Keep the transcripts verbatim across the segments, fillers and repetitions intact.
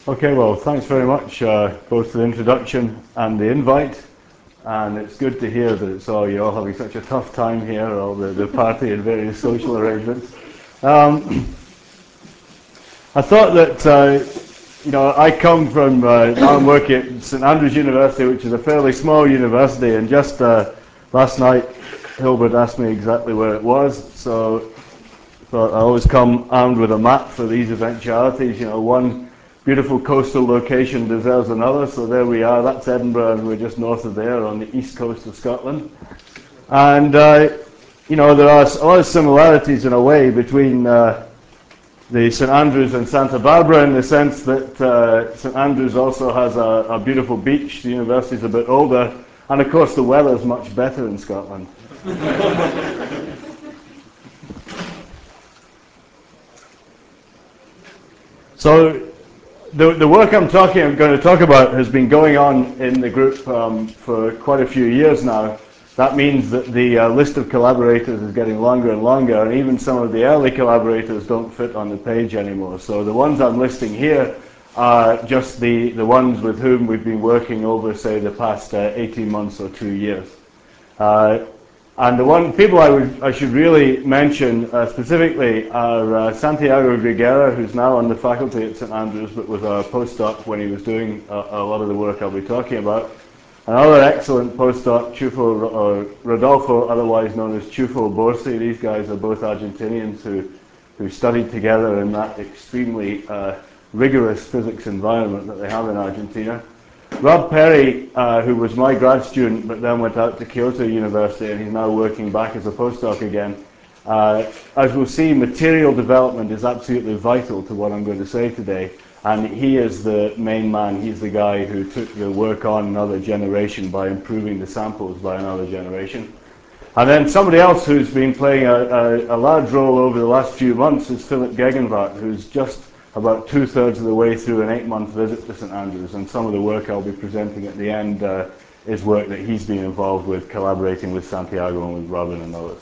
Okay, well, thanks very much, uh, both for the introduction and the invite. And it's good to hear that it's all, you're all having such a tough time here, all the, the party and various social arrangements. Um, I thought that, uh, you know, I come from, uh, I'm working at St Andrews University, which is a fairly small university, and just uh, last night Hilbert asked me exactly where it was, so I thought I always come armed with a map for these eventualities. You know, one beautiful coastal location deserves another, so there we are. That's Edinburgh, and we're just north of there on the east coast of Scotland. And, uh, you know, there are a lot of similarities in a way between uh, the St Andrews and Santa Barbara, in the sense that uh, St Andrews also has a, a beautiful beach, the university's a bit older, and of course the weather's much better in Scotland. So The, the work I'm talking, I'm going to talk about has been going on in the group um, for quite a few years now. That means that the uh, list of collaborators is getting longer and longer, and even some of the early collaborators don't fit on the page anymore. So the ones I'm listing here are just the, the ones with whom we've been working over, say, the past uh, eighteen months or two years. Uh, And the one people I, would, I should really mention uh, specifically are uh, Santiago Griguera, who's now on the faculty at St Andrews, but was a postdoc when he was doing a, a lot of the work I'll be talking about. Another excellent postdoc, Chufo, uh, Rodolfo, otherwise known as Chufo Borsi. These guys are both Argentinians who, who studied together in that extremely uh, rigorous physics environment that they have in Argentina. Rob Perry, uh, who was my grad student but then went out to Kyoto University, and he's now working back as a postdoc again. Uh, as we'll see, material development is absolutely vital to what I'm going to say today, and he is the main man. He's the guy who took the work on another generation by improving the samples by another generation. And then somebody else who's been playing a, a, a large role over the last few months is Philip Gegenwart, who's just about two-thirds of the way through an eight-month visit to St Andrews, and some of the work I'll be presenting at the end uh, is work that he's been involved with, collaborating with Santiago and with Robin and others.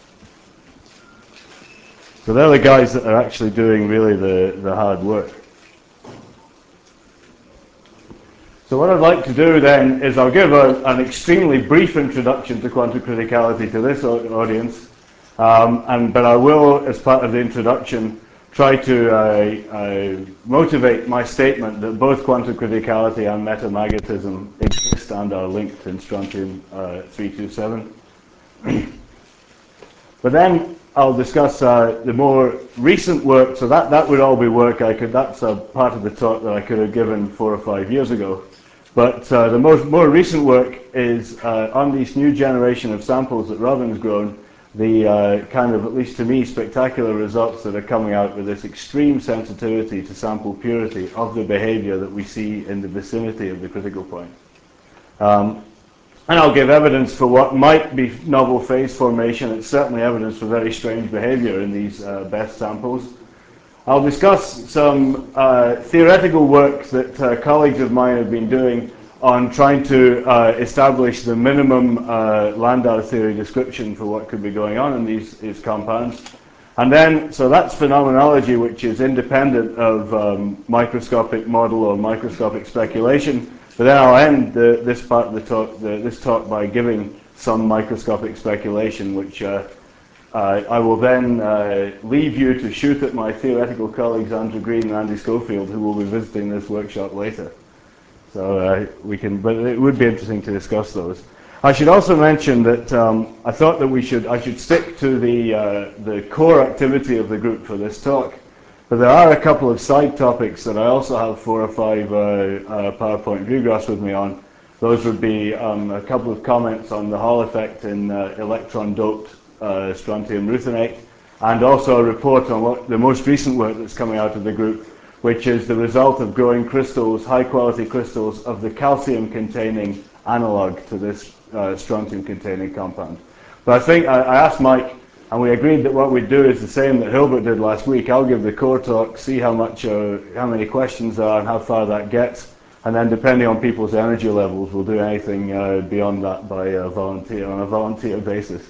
So they're the guys that are actually doing really the, the hard work. So what I'd like to do then is I'll give a, an extremely brief introduction to quantum criticality to this audience, um, and, but I will, as part of the introduction, try to uh, uh, motivate my statement that both quantum criticality and metamagnetism exist and are linked in strontium uh, three two seven. But then I'll discuss uh, the more recent work. So that, that would all be work I could, that's a part of the talk that I could have given four or five years ago. But uh, the most, more recent work is uh, on this new generation of samples that Robin's grown, the uh, kind of, at least to me, spectacular results that are coming out with this extreme sensitivity to sample purity of the behavior that we see in the vicinity of the critical point. Um, and I'll give evidence for what might be novel phase formation. It's certainly evidence for very strange behavior in these uh, best samples. I'll discuss some uh, theoretical work that uh, colleagues of mine have been doing on trying to uh, establish the minimum uh, Landau theory description for what could be going on in these, these compounds. And then, so that's phenomenology which is independent of um, microscopic model or microscopic speculation. But then I'll end the, this part of the talk, the, this talk by giving some microscopic speculation, which uh, uh, I will then uh, leave you to shoot at my theoretical colleagues Andrew Green and Andy Schofield, who will be visiting this workshop later. So uh, we can, but it would be interesting to discuss those. I should also mention that um, I thought that we should, I should stick to the uh, the core activity of the group for this talk. But there are a couple of side topics that I also have four or five uh, uh, PowerPoint view graphs with me on. Those would be um, a couple of comments on the Hall effect in uh, electron-doped uh, strontium ruthenate, and also a report on what the most recent work that's coming out of the group, which is the result of growing crystals, high-quality crystals, of the calcium-containing analog to this uh, strontium-containing compound. But I think I, I asked Mike, and we agreed that what we'd do is the same that Hilbert did last week. I'll give the core talk, see how much, uh, how many questions there are, and how far that gets, and then depending on people's energy levels, we'll do anything uh, beyond that by uh, volunteer on a volunteer basis.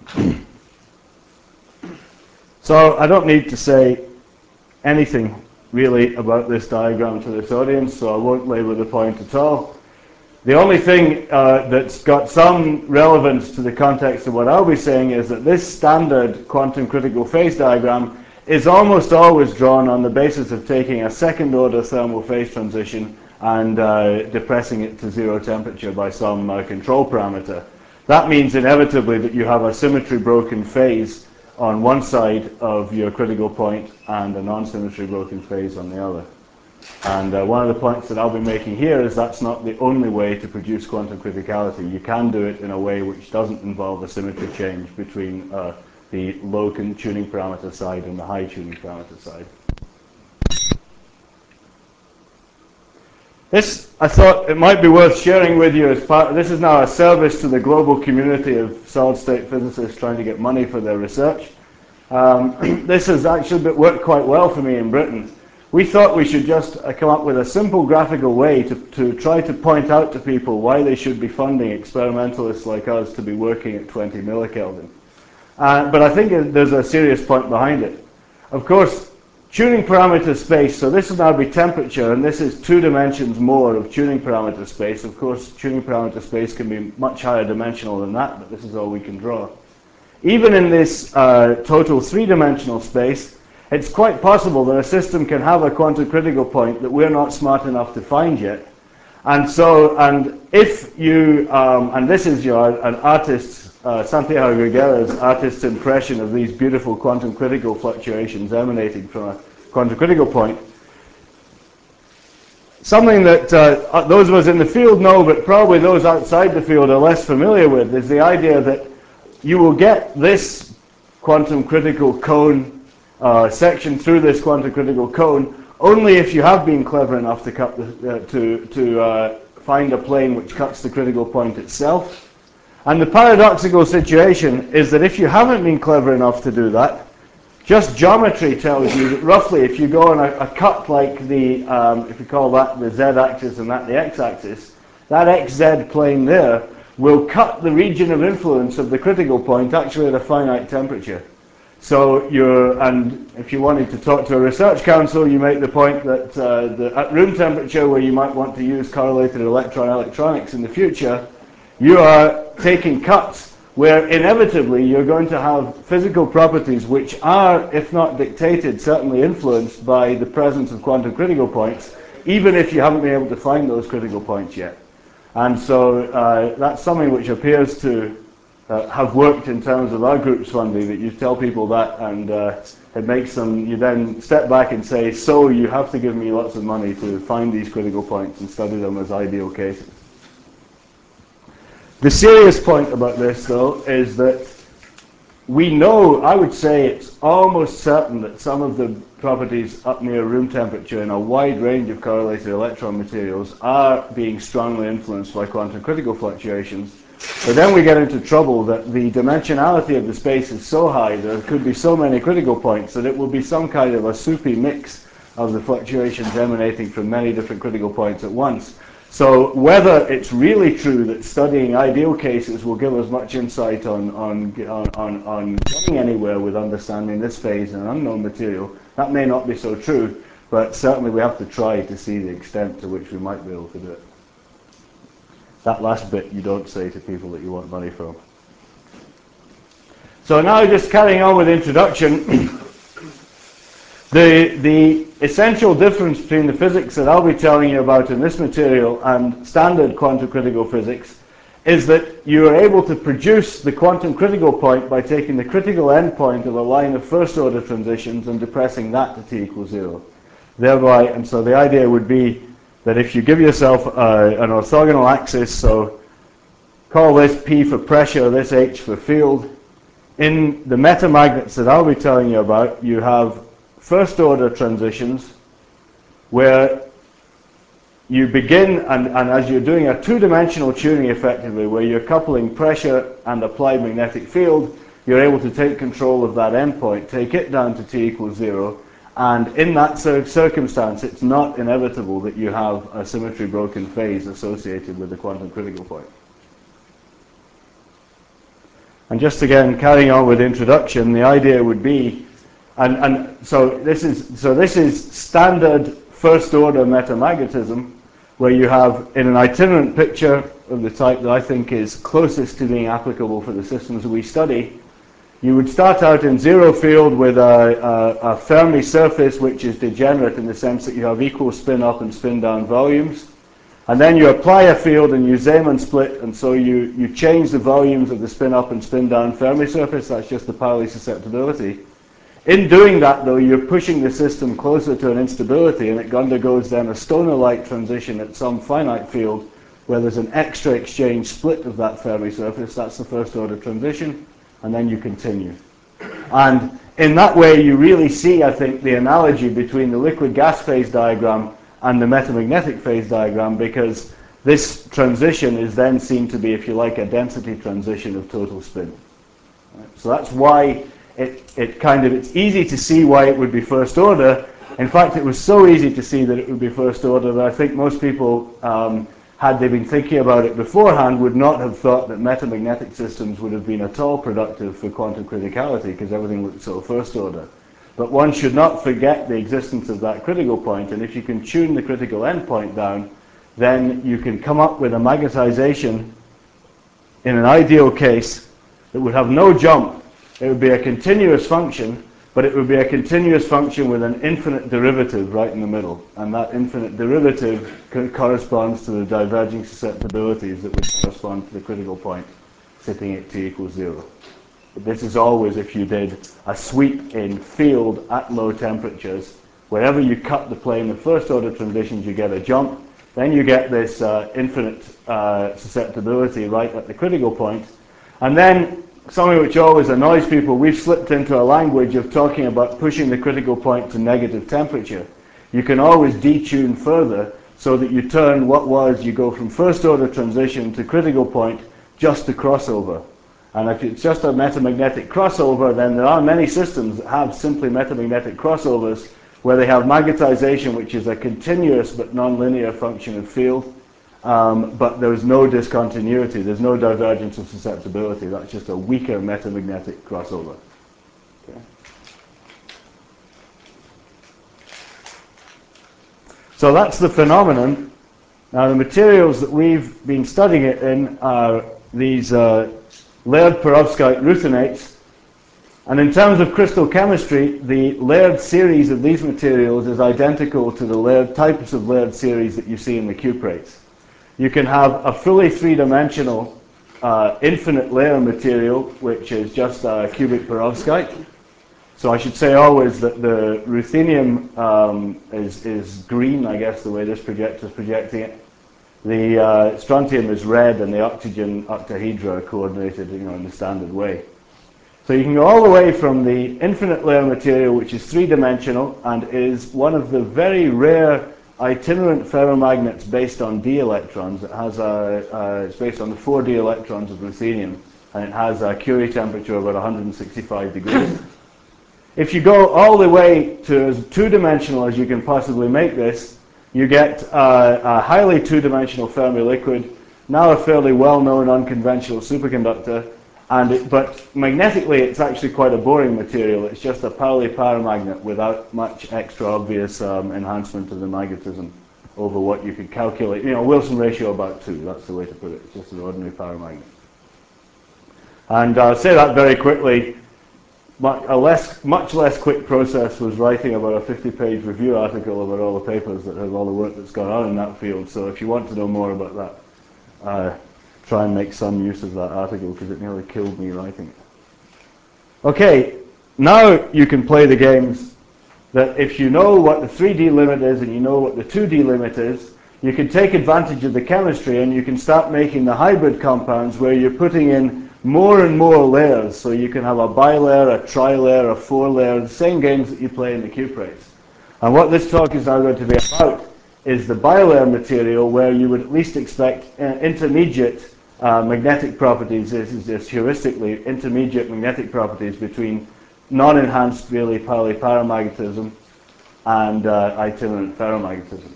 So I don't need to say anything really about this diagram to this audience, so I won't labour the point at all. The only thing uh, that's got some relevance to the context of what I'll be saying is that this standard quantum critical phase diagram is almost always drawn on the basis of taking a second order thermal phase transition and uh, depressing it to zero temperature by some uh, control parameter. That means inevitably that you have a symmetry broken phase on one side of your critical point and a non-symmetry broken phase on the other. And uh, one of the points that I'll be making here is that's not the only way to produce quantum criticality. You can do it in a way which doesn't involve a symmetry change between uh, the low tuning parameter side and the high tuning parameter side. This, I thought it might be worth sharing with you as part, this is now a service to the global community of solid-state physicists trying to get money for their research. Um, this has actually worked quite well for me in Britain. We thought we should just uh, come up with a simple graphical way to, to try to point out to people why they should be funding experimentalists like us to be working at twenty millikelvin. Uh, but I think there's a serious point behind it. Of course, tuning parameter space, so this will now be temperature, and this is two dimensions more of tuning parameter space. Of course, tuning parameter space can be much higher dimensional than that, but this is all we can draw. Even in this uh, total three-dimensional space, it's quite possible that a system can have a quantum critical point that we're not smart enough to find yet. And so, and if you, um, and this is your, an artist's, uh, Santiago Guerra's artist's impression of these beautiful quantum critical fluctuations emanating from a quantum critical point. Something that uh, those of us in the field know, but probably those outside the field are less familiar with, is the idea that you will get this quantum critical cone Uh, section through this quantum critical cone only if you have been clever enough to cut the, uh, to to uh, find a plane which cuts the critical point itself. And the paradoxical situation is that if you haven't been clever enough to do that, just geometry tells you that roughly if you go on a, a cut like the um, if you call that the z-axis and that the x-axis, that xz plane there will cut the region of influence of the critical point actually at a finite temperature. So you're, and if you wanted to talk to a research council, you make the point that uh, the, at room temperature, where you might want to use correlated electron electronics in the future, you are taking cuts where inevitably you're going to have physical properties which are, if not dictated, certainly influenced by the presence of quantum critical points, even if you haven't been able to find those critical points yet. And so uh, that's something which appears to Uh, have worked in terms of our group's funding, that you tell people that and uh, it makes them, you then step back and say, so you have to give me lots of money to find these critical points and study them as ideal cases. The serious point about this, though, is that we know, I would say it's almost certain that some of the properties up near room temperature in a wide range of correlated electron materials are being strongly influenced by quantum critical fluctuations. But then we get into trouble that the dimensionality of the space is so high, there could be so many critical points that it will be some kind of a soupy mix of the fluctuations emanating from many different critical points at once. So whether it's really true that studying ideal cases will give us much insight on, on, on, on getting anywhere with understanding this phase in an unknown material, that may not be so true, but certainly we have to try to see the extent to which we might be able to do it. That last bit you don't say to people that you want money from. So now just carrying on with introduction, the, the essential difference between the physics that I'll be telling you about in this material and standard quantum critical physics is that you are able to produce the quantum critical point by taking the critical endpoint of a line of first order transitions and depressing that to t equals zero. Thereby, and so the idea would be that if you give yourself uh, an orthogonal axis, so call this P for pressure, this H for field, in the metamagnets that I'll be telling you about, you have first order transitions where you begin, and, and as you're doing a two-dimensional tuning effectively, where you're coupling pressure and applied magnetic field, you're able to take control of that endpoint, take it down to t equals zero, and in that circumstance, it's not inevitable that you have a symmetry broken phase associated with the quantum critical point. And just again, carrying on with introduction, the idea would be, And, and so this is so this is standard first order metamagnetism, where you have in an itinerant picture of the type that I think is closest to being applicable for the systems that we study. You would start out in zero field with a, a, a Fermi surface which is degenerate in the sense that you have equal spin up and spin down volumes. And then you apply a field and you Zeeman split, and so you, you change the volumes of the spin up and spin down Fermi surface. That's just the Pauli susceptibility. In doing that, though, you're pushing the system closer to an instability, and it undergoes then a Stoner-like transition at some finite field where there's an extra exchange split of that Fermi surface. That's the first order transition, and then you continue. And in that way, you really see, I think, the analogy between the liquid gas phase diagram and the metamagnetic phase diagram, because this transition is then seen to be, if you like, a density transition of total spin. Right? So that's why it, it kind of, it's easy to see why it would be first order. In fact, it was so easy to see that it would be first order that I think most people, um, had they been thinking about it beforehand, would not have thought that metamagnetic systems would have been at all productive for quantum criticality, because everything looked so first order. But one should not forget the existence of that critical point, and if you can tune the critical endpoint down, then you can come up with a magnetization in an ideal case that would have no jump. It would be a continuous function, but it would be a continuous function with an infinite derivative right in the middle, and that infinite derivative co corresponds to the diverging susceptibilities that would correspond to the critical point sitting at t equals zero. But this is always if you did a sweep in field at low temperatures. Wherever you cut the plane of first order transitions, you get a jump. Then you get this uh, infinite uh, susceptibility right at the critical point. And then something which always annoys people, we've slipped into a language of talking about pushing the critical point to negative temperature. You can always detune further so that you turn what was, you go from first order transition to critical point just to crossover. And if it's just a metamagnetic crossover, then there are many systems that have simply metamagnetic crossovers where they have magnetization, which is a continuous but nonlinear function of field, um, but there's no discontinuity, there's no divergence of susceptibility. That's just a weaker metamagnetic crossover. Okay. So that's the phenomenon. Now the materials that we've been studying it in are these uh, layered perovskite rutheniates. And in terms of crystal chemistry, the layered series of these materials is identical to the layered types of layered series that you see in the cuprates. You can have a fully three-dimensional uh, infinite layer material, which is just a cubic perovskite. So I should say always that the ruthenium um, is, is green, I guess, the way this projector is projecting it. The uh, strontium is red, and the oxygen octahedra are coordinated, you know, in the standard way. So you can go all the way from the infinite layer material, which is three-dimensional and is one of the very rare itinerant ferromagnets based on d electrons. It has a, uh, it's based on the four d electrons of ruthenium, and it has a Curie temperature of about one hundred sixty-five degrees. If you go all the way to as two-dimensional as you can possibly make this, you get uh, a highly two-dimensional Fermi liquid, now a fairly well-known unconventional superconductor, and it, but magnetically it's actually quite a boring material. It's just a Pauli paramagnet without much extra obvious um, enhancement of the magnetism over what you could calculate. You know, Wilson ratio about two, that's the way to put it. It's just an ordinary paramagnet. And I'll say that very quickly. A less, much less quick process was writing about a fifty-page review article about all the papers that have all the work that's gone on in that field. So if you want to know more about that, uh, try and make some use of that article, because it nearly killed me writing it. Okay, now you can play the games that if you know what the three D limit is and you know what the two D limit is, you can take advantage of the chemistry and you can start making the hybrid compounds where you're putting in more and more layers, so you can have a bilayer, a tri-layer, a four-layer, the same games that you play in the cuprates. And what this talk is now going to be about is the bilayer material, where you would at least expect uh, intermediate uh, magnetic properties. This is just heuristically intermediate magnetic properties between non-enhanced really Pauli paramagnetism and uh, itinerant ferromagnetism.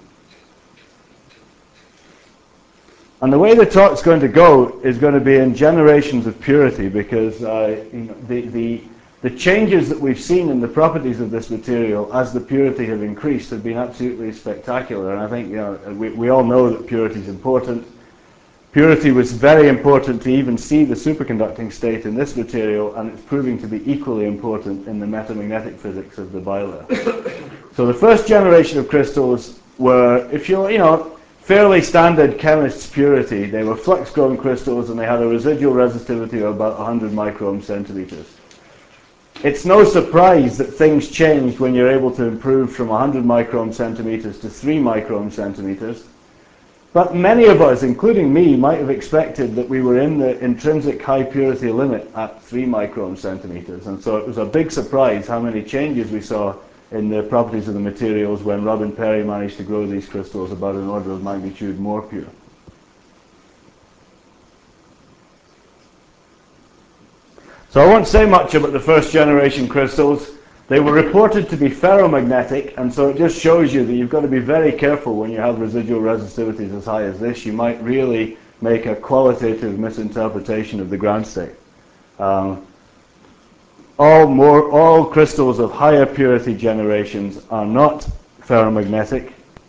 And the way the talk's going to go is going to be in generations of purity, because uh, you know, the, the, the changes that we've seen in the properties of this material as the purity have increased have been absolutely spectacular. And I think, you know, we, we all know that purity is important. Purity was very important to even see the superconducting state in this material, and it's proving to be equally important in the metamagnetic physics of the bilayer. So the first generation of crystals were, if you you know, fairly standard chemist's purity. They were flux-grown crystals, and they had a residual resistivity of about one hundred microhm centimeters. It's no surprise that things changed when you're able to improve from one hundred microhm centimeters to three microhm centimeters. But many of us, including me, might have expected that we were in the intrinsic high purity limit at three microhm centimeters. And so it was a big surprise how many changes we saw in the properties of the materials when Robin Perry managed to grow these crystals about an order of magnitude more pure. So I won't say much about the first generation crystals. They were reported to be ferromagnetic, and so it just shows you that you've got to be very careful when you have residual resistivities as high as this. You might really make a qualitative misinterpretation of the ground state. Um, all, more, all crystals of higher purity generations are not ferromagnetic.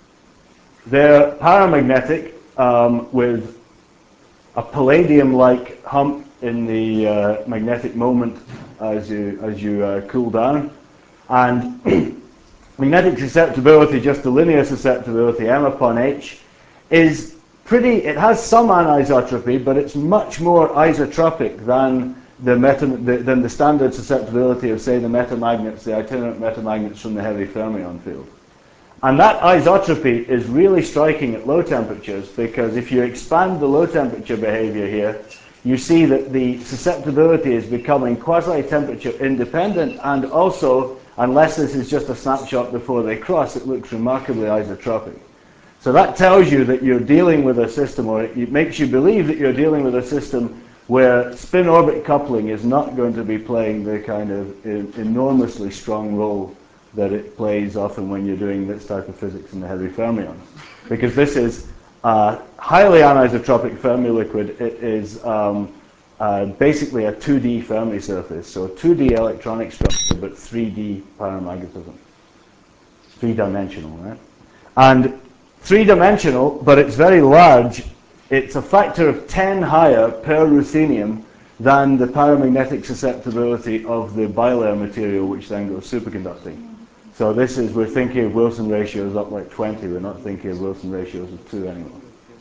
They're paramagnetic um, with a palladium-like hump in the uh, magnetic moment as you, as you uh, cool down. And magnetic susceptibility, just the linear susceptibility, M upon H, is pretty, it has some anisotropy, but it's much more isotropic than the, meta, the, than the standard susceptibility of, say, the metamagnets, the itinerant metamagnets from the heavy fermion field. And that isotropy is really striking at low temperatures, because if you expand the low temperature behavior here, you see that the susceptibility is becoming quasi-temperature independent, and also, unless this is just a snapshot before they cross, it looks remarkably isotropic. So that tells you that you're dealing with a system, or it makes you believe that you're dealing with a system where spin-orbit coupling is not going to be playing the kind of enormously strong role that it plays often when you're doing this type of physics in the heavy fermions. Because this is a highly anisotropic Fermi liquid. It is um, uh, basically a two D Fermi surface, so two D electronic structure, but three D paramagnetism. Three-dimensional, right? And three-dimensional, but it's very large. It's a factor of ten higher per ruthenium than the paramagnetic susceptibility of the bilayer material, which then goes superconducting. So this is, we're thinking of Wilson ratios up like twenty. We're not thinking of Wilson ratios of two anymore.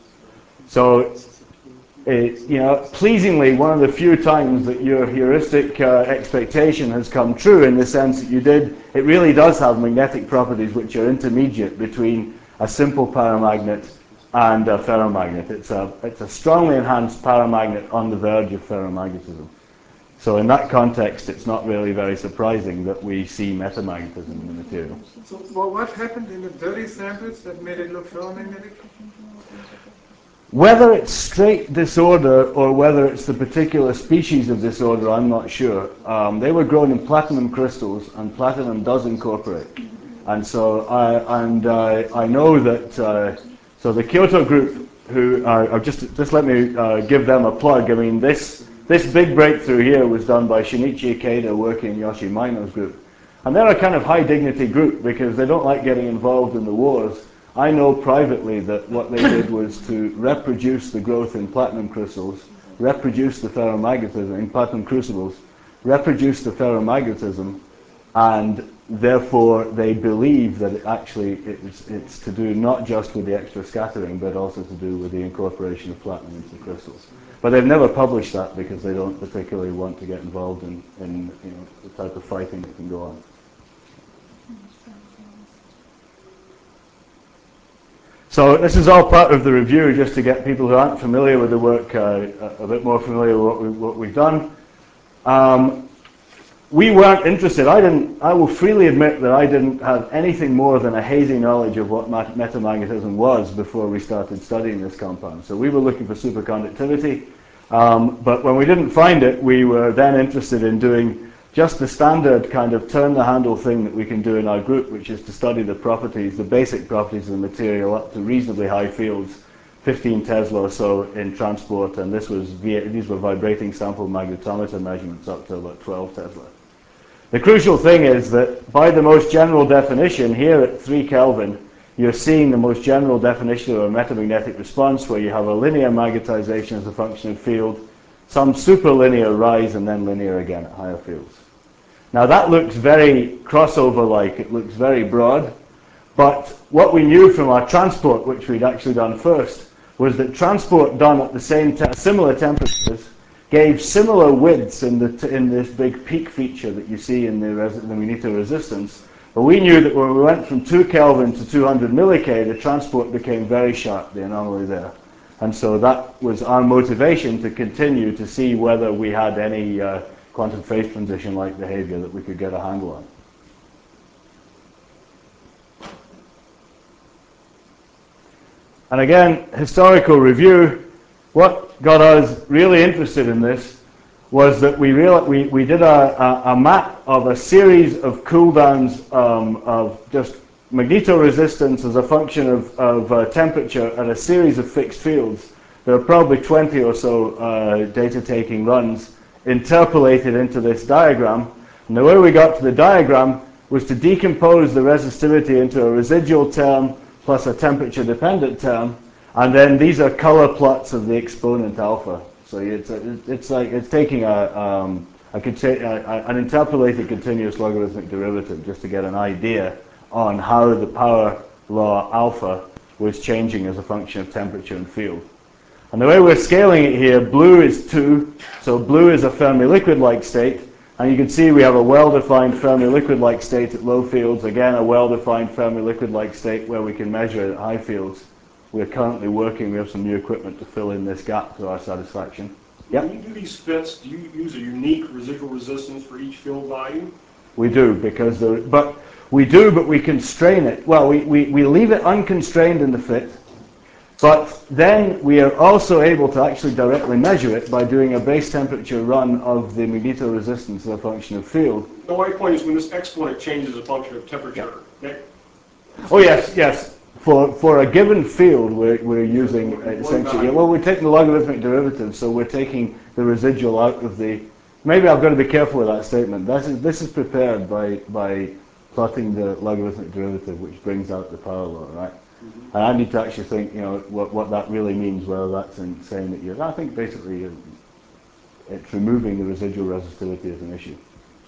So, it, you know, pleasingly, one of the few times that your heuristic uh, expectation has come true, in the sense that you did, it really does have magnetic properties which are intermediate between a simple paramagnet and a ferromagnet. It's a, it's a strongly enhanced paramagnet on the verge of ferromagnetism. So in that context, it's not really very surprising that we see metamagnetism in the material. So well, what happened in the dirty samples that made it look ferromagnetic? Whether it's straight disorder or whether it's the particular species of disorder, I'm not sure. Um, they were grown in platinum crystals, and platinum does incorporate. And so I, and, uh, I know that, uh, so the Kyoto group, who are, just, just let me uh, give them a plug. I mean, this This big breakthrough here was done by Shinichi Ikeda working in Yoshi Maino's group. And they're a kind of high dignity group because they don't like getting involved in the wars. I know privately that what they did was to reproduce the growth in platinum crystals, reproduce the ferromagnetism in platinum crucibles, reproduce the ferromagnetism, and therefore they believe that it actually it's, it's to do not just with the extra scattering, but also to do with the incorporation of platinum into the crystals. But they've never published that because they don't particularly want to get involved in, in you know, the type of fighting that can go on. So this is all part of the review, just to get people who aren't familiar with the work uh, a, a bit more familiar with what, we, what we've done. Um, we weren't interested. I didn't. I will freely admit that I didn't have anything more than a hazy knowledge of what metamagnetism was before we started studying this compound. So we were looking for superconductivity, um, but when we didn't find it, we were then interested in doing just the standard kind of turn-the-handle thing that we can do in our group, which is to study the properties, the basic properties of the material up to reasonably high fields, fifteen Tesla or so in transport, and this was via, these were vibrating sample magnetometer measurements up to about twelve Tesla. The crucial thing is that by the most general definition, here at three Kelvin, you're seeing the most general definition of a metamagnetic response where you have a linear magnetization as a function of field, some superlinear rise, and then linear again at higher fields. Now that looks very crossover-like, it looks very broad, but what we knew from our transport, which we'd actually done first, was that transport done at the same te similar temperatures gave similar widths in, the t in this big peak feature that you see in the, res the magneto resistance. But we knew that when we went from two Kelvin to two hundred millikay, the transport became very sharp, the anomaly there. And so that was our motivation to continue to see whether we had any uh, quantum phase transition-like behavior that we could get a handle on. And again, historical review, what got us really interested in this was that we, real, we, we did a, a, a map of a series of cooldowns um, of just magnetoresistance as a function of, of uh, temperature at a series of fixed fields. There are probably twenty or so uh, data-taking runs interpolated into this diagram. And the way we got to the diagram was to decompose the resistivity into a residual term plus a temperature-dependent term, and then these are color plots of the exponent alpha. So it's, a, it's like it's taking a, um, a, a, an interpolated continuous logarithmic derivative just to get an idea on how the power law alpha was changing as a function of temperature and field. And the way we're scaling it here, blue is two, so blue is a Fermi liquid-like state, and you can see we have a well-defined Fermi liquid-like state at low fields, again a well-defined Fermi liquid-like state where we can measure it at high fields. We're currently working, we have some new equipment to fill in this gap to our satisfaction. Yep. When you do these fits, do you use a unique residual resistance for each field value? We do, because the, but we do, but we constrain it. Well, we, we, we leave it unconstrained in the fit, but then we are also able to actually directly measure it by doing a base temperature run of the magnetoresistance as a function of field. No, my point is when this exponent changes as a function of temperature. Yeah. Okay? Oh yes, yes. For, for a given field, we're, we're using uh, essentially, well, we're taking the logarithmic derivative, so we're taking the residual out of the, maybe I've got to be careful with that statement. This is, this is prepared by, by plotting the logarithmic derivative, which brings out the power law, right? Mm-hmm. And I need to actually think, you know, what, what that really means, whether that's in saying that you're, I think basically it's removing the residual resistivity as an issue.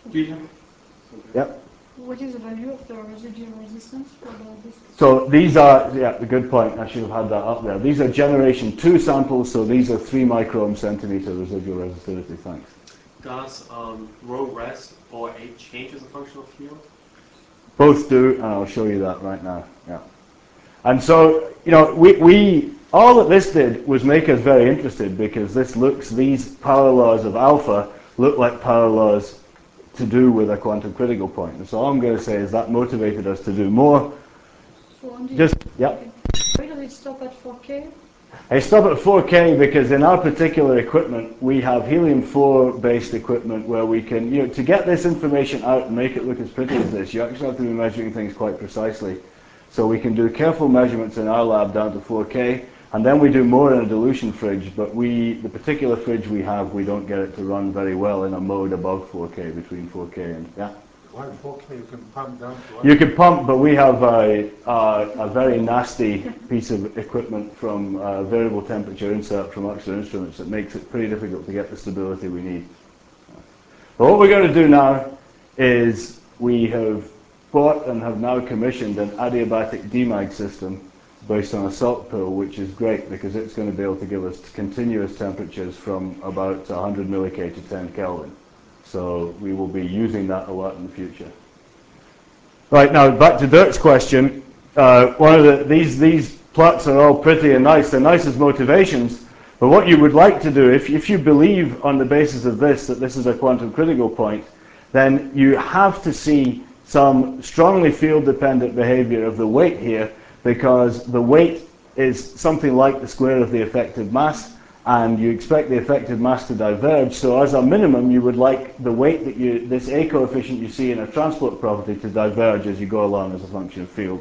Yep. What is the value of the residual resistance for the disk? So these are, yeah, a good point. I should have had that up there. These are generation two samples, so these are three micron centimeter residual resistivity. Thanks. Does um, rho res or H change as a function of field? Both do, and I'll show you that right now. Yeah. And so, you know, we, we all that this did was make us very interested because this looks, these power laws of alpha look like power laws to do with a quantum critical point. And so all I'm going to say is that motivated us to do more. So Just, yeah. Why does it stop at four K? I stop at four K because in our particular equipment, we have helium four based equipment where we can, you know, to get this information out and make it look as pretty as this, you actually have to be measuring things quite precisely. So we can do careful measurements in our lab down to four K, and then we do more in a dilution fridge, but we, the particular fridge we have, we don't get it to run very well in a mode above four K, between four K and, yeah? Why four K? You can pump down to what? You can pump, but we have a, a, a very nasty piece of equipment from uh, variable temperature insert from Oxford Instruments that makes it pretty difficult to get the stability we need. But what we're going to do now is we have bought and have now commissioned an adiabatic D MAG system based on a salt pill, which is great because it's going to be able to give us continuous temperatures from about one hundred millikay to ten Kelvin. So we will be using that a lot in the future. Right, now back to Dirk's question. Uh, one of the, these, these plots are all pretty and nice. They're nice as motivations. But what you would like to do, if, if you believe on the basis of this that this is a quantum critical point, then you have to see some strongly field-dependent behavior of the weight here, because the weight is something like the square of the effective mass, and you expect the effective mass to diverge. So as a minimum, you would like the weight that you, this A coefficient you see in a transport property, to diverge as you go along as a function of field.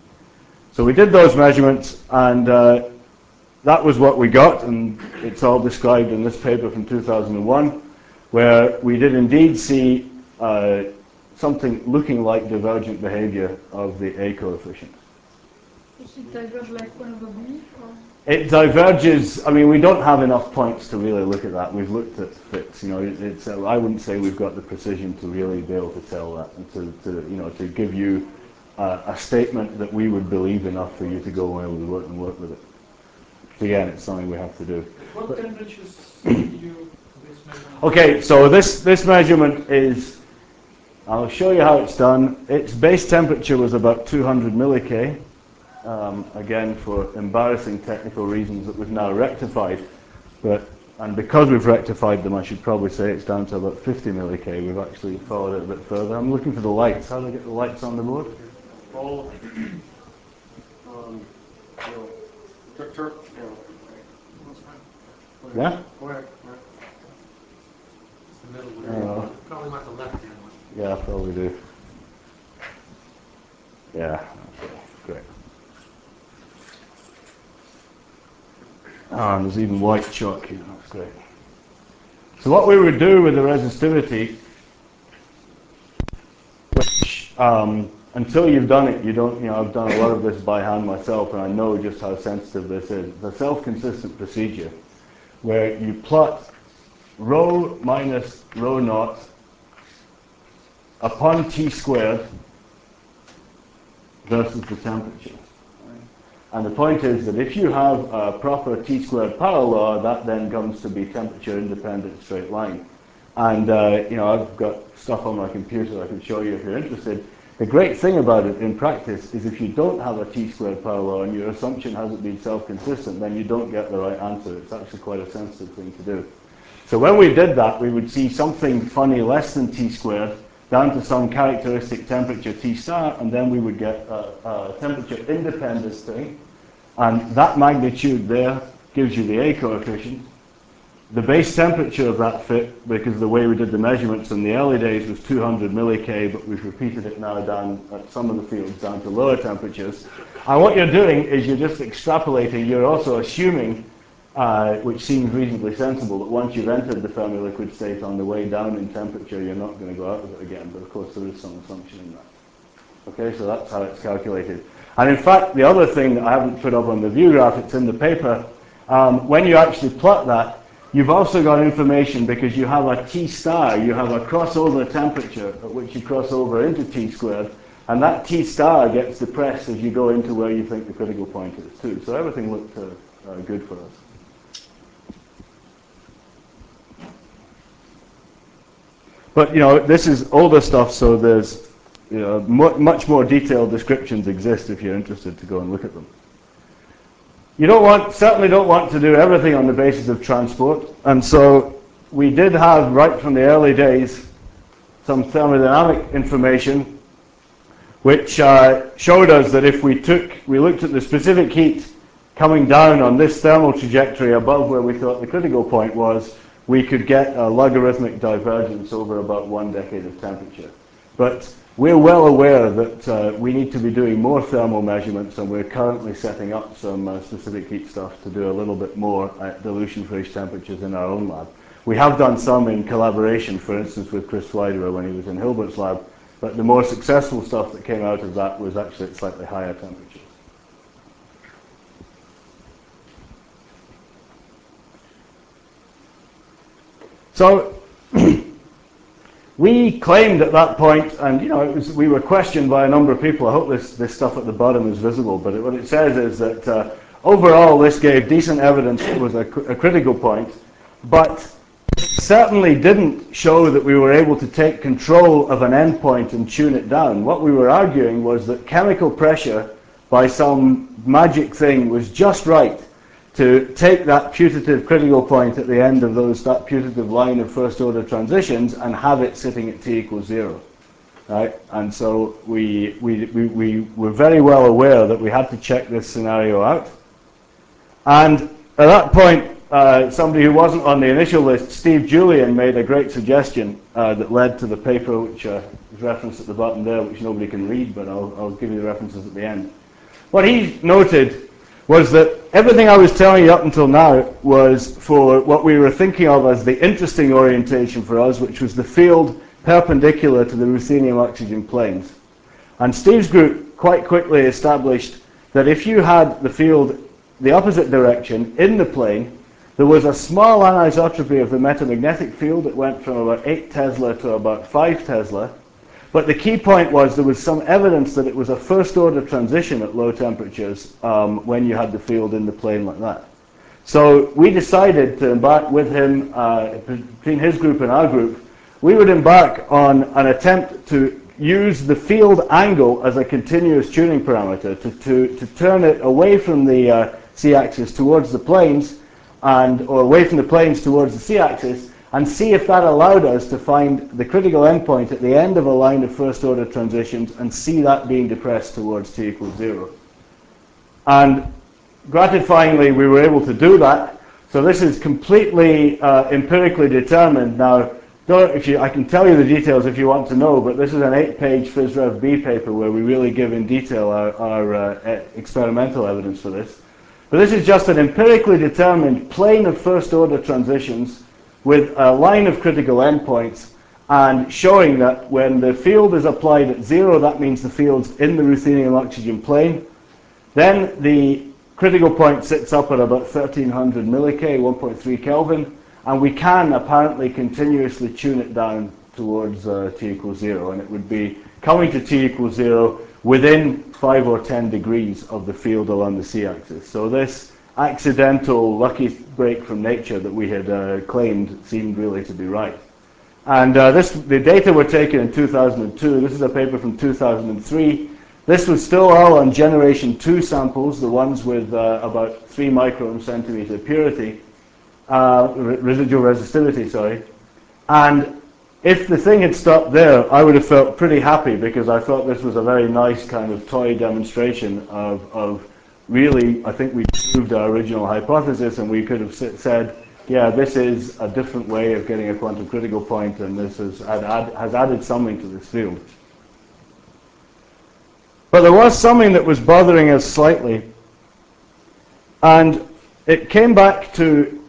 So we did those measurements, and uh, that was what we got, and it's all described in this paper from two thousand one, where we did indeed see uh, something looking like divergent behavior of the A coefficient. Does it diverge like one over B? Or? It diverges. I mean, we don't have enough points to really look at that. We've looked at fits. You know, it, it's. Uh, I wouldn't say we've got the precision to really be able to tell that and to, to you know, to give you uh, a statement that we would believe enough for you to go away with work and work with it. So again, it's something we have to do. What temperatures do you this measurement? Okay, so this this measurement is. I'll show you how it's done. Its base temperature was about two hundred millikay. Um, again, for embarrassing technical reasons that we've now rectified, but and because we've rectified them, I should probably say it's down to about fifty millikay. We've actually followed it a bit further. I'm looking for the lights. How do I get the lights on the board? All, um, you know, tur- tur- you know, What's fine? Yeah? go ahead. It's the middle one. Uh, Probably not the left-hand one. Yeah, I probably do. Yeah. Okay, great. Ah, and there's even white chalk here. That's great. So what we would do with the resistivity, which um, until you've done it, you don't. You know, I've done a lot of this by hand myself, and I know just how sensitive this is. It's a self-consistent procedure where you plot rho minus rho naught upon t squared versus the temperature. And the point is that if you have a proper t squared power law, that then comes to be temperature independent straight line. And uh, you know, I've got stuff on my computer I can show you if you're interested. The great thing about it in practice is if you don't have a t squared power law and your assumption hasn't been self-consistent, then you don't get the right answer. It's actually quite a sensitive thing to do. So when we did that, we would see something funny less than t squared down to some characteristic temperature T star, and then we would get a, a temperature independent thing, and that magnitude there gives you the A coefficient. The base temperature of that fit, because the way we did the measurements in the early days was two hundred millikay, but we've repeated it now down at some of the fields down to lower temperatures. And what you're doing is you're just extrapolating, you're also assuming Uh, which seems reasonably sensible, that once you've entered the Fermi liquid state on the way down in temperature, you're not going to go out of it again. But of course, there is some assumption in that. Okay, so that's how it's calculated. And in fact, the other thing that I haven't put up on the view graph, it's in the paper, um, when you actually plot that, you've also got information because you have a T star, you have a crossover temperature at which you cross over into T squared, and that T star gets depressed as you go into where you think the critical point is too. So everything looked uh, uh, good for us. But, you know, this is older stuff, so there's, you know, mu much more detailed descriptions exist if you're interested to go and look at them. You don't want, certainly don't want to do everything on the basis of transport, and so we did have, right from the early days, some thermodynamic information which uh, showed us that if we took, we looked at the specific heat coming down on this thermal trajectory above where we thought the critical point was, we could get a logarithmic divergence over about one decade of temperature. But we're well aware that uh, we need to be doing more thermal measurements, and we're currently setting up some uh, specific heat stuff to do a little bit more at dilution-free temperatures in our own lab. We have done some in collaboration, for instance, with Chris Fleiderer when he was in Hilbert's lab, but the more successful stuff that came out of that was actually at slightly higher temperatures. So we claimed at that point, and you know, it was, we were questioned by a number of people. I hope this, this stuff at the bottom is visible, but it, what it says is that uh, overall this gave decent evidence it was a, a critical point, but certainly didn't show that we were able to take control of an endpoint and tune it down. What we were arguing was that chemical pressure, by some magic thing, was just right to take that putative critical point at the end of those, that putative line of first order transitions and have it sitting at t equals zero. Right? And so we, we, we, we were very well aware that we had to check this scenario out. And at that point, uh, somebody who wasn't on the initial list, Steve Julian, made a great suggestion uh, that led to the paper, which uh, is referenced at the bottom there, which nobody can read, but I'll, I'll give you the references at the end. What he noted was that everything I was telling you up until now was for what we were thinking of as the interesting orientation for us, which was the field perpendicular to the ruthenium-oxygen planes. And Steve's group quite quickly established that if you had the field the opposite direction in the plane, there was a small anisotropy of the metamagnetic field that went from about eight Tesla to about five Tesla. But the key point was there was some evidence that it was a first-order transition at low temperatures um, when you had the field in the plane like that. So we decided to embark with him, uh, between his group and our group, we would embark on an attempt to use the field angle as a continuous tuning parameter to, to, to turn it away from the uh, c-axis towards the planes, and or away from the planes towards the c-axis, and see if that allowed us to find the critical endpoint at the end of a line of first-order transitions and see that being depressed towards t equals zero. And gratifyingly, we were able to do that. So this is completely uh, empirically determined. Now, don't, if you, I can tell you the details if you want to know, but this is an eight-page PhysRev-B paper where we really give in detail our, our uh, experimental evidence for this. But this is just an empirically determined plane of first-order transitions with a line of critical endpoints, and showing that when the field is applied at zero, that means the field's in the ruthenium-oxygen plane. Then the critical point sits up at about thirteen hundred milli-K, one point three Kelvin, and we can apparently continuously tune it down towards uh, t equals zero, and it would be coming to t equals zero within five or ten degrees of the field along the c-axis. So this accidental lucky break from nature that we had uh, claimed seemed really to be right. And uh, this, the data were taken in two thousand two. This is a paper from two thousand three. This was still all on generation two samples, the ones with uh, about three micron centimeter purity, uh, re residual resistivity, sorry. And if the thing had stopped there, I would have felt pretty happy, because I thought this was a very nice kind of toy demonstration of, of really, I think we proved our original hypothesis, and we could have said, yeah, this is a different way of getting a quantum critical point, and this has, add, add, has added something to this field. But there was something that was bothering us slightly, and it came back to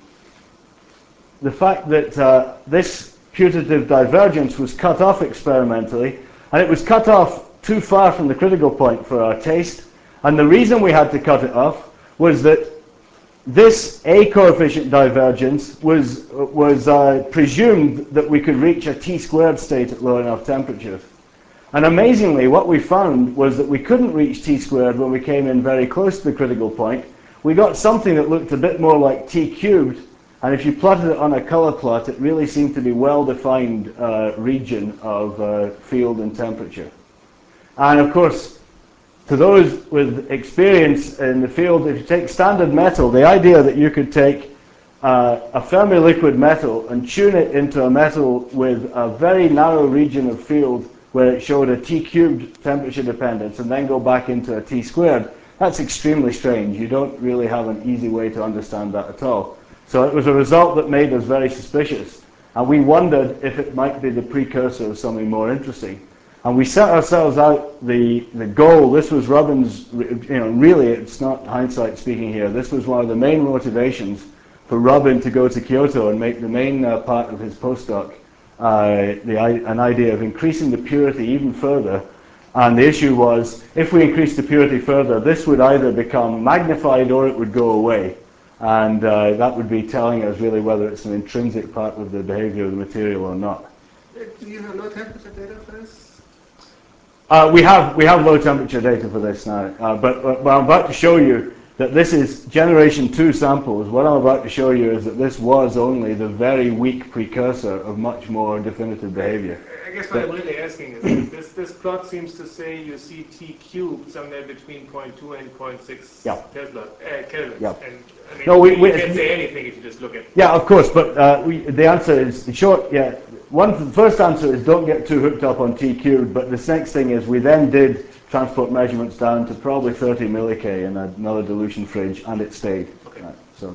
the fact that uh, this putative divergence was cut off experimentally, and it was cut off too far from the critical point for our taste. And the reason we had to cut it off was that this A coefficient divergence was, was uh, presumed that we could reach a t squared state at low enough temperatures. And amazingly, what we found was that we couldn't reach t squared when we came in very close to the critical point. We got something that looked a bit more like t cubed, and if you plotted it on a color plot, it really seemed to be well-defined uh, region of uh, field and temperature. And of course, to those with experience in the field, if you take standard metal, the idea that you could take uh, a Fermi-liquid metal and tune it into a metal with a very narrow region of field where it showed a t cubed temperature dependence and then go back into a t squared, that's extremely strange. You don't really have an easy way to understand that at all. So it was a result that made us very suspicious, and we wondered if it might be the precursor of something more interesting. And we set ourselves out the, the goal. This was Robin's, you know, really it's not hindsight speaking here, this was one of the main motivations for Robin to go to Kyoto and make the main uh, part of his postdoc uh, the, an idea of increasing the purity even further. And the issue was, if we increase the purity further, this would either become magnified or it would go away. And uh, that would be telling us really whether it's an intrinsic part of the behavior of the material or not. Do you have low temperature data for this? Uh, we have we have low temperature data for this now, uh, but, but I'm about to show you that this is generation two samples. What I'm about to show you is that this was only the very weak precursor of much more definitive behavior. I guess what I'm really asking is, this this plot seems to say you see t cubed somewhere between zero point two and zero point six Yep. Tesla, uh, kelvins. Yep. And I mean, No, we- you we- can't say anything if you just look at. Yeah, of course, but uh, we, the answer is, in short, yeah. One, the first answer is don't get too hooked up on t cubed, but the next thing is we then did transport measurements down to probably thirty milli-K in another dilution fridge, and it stayed. Okay. Right, so.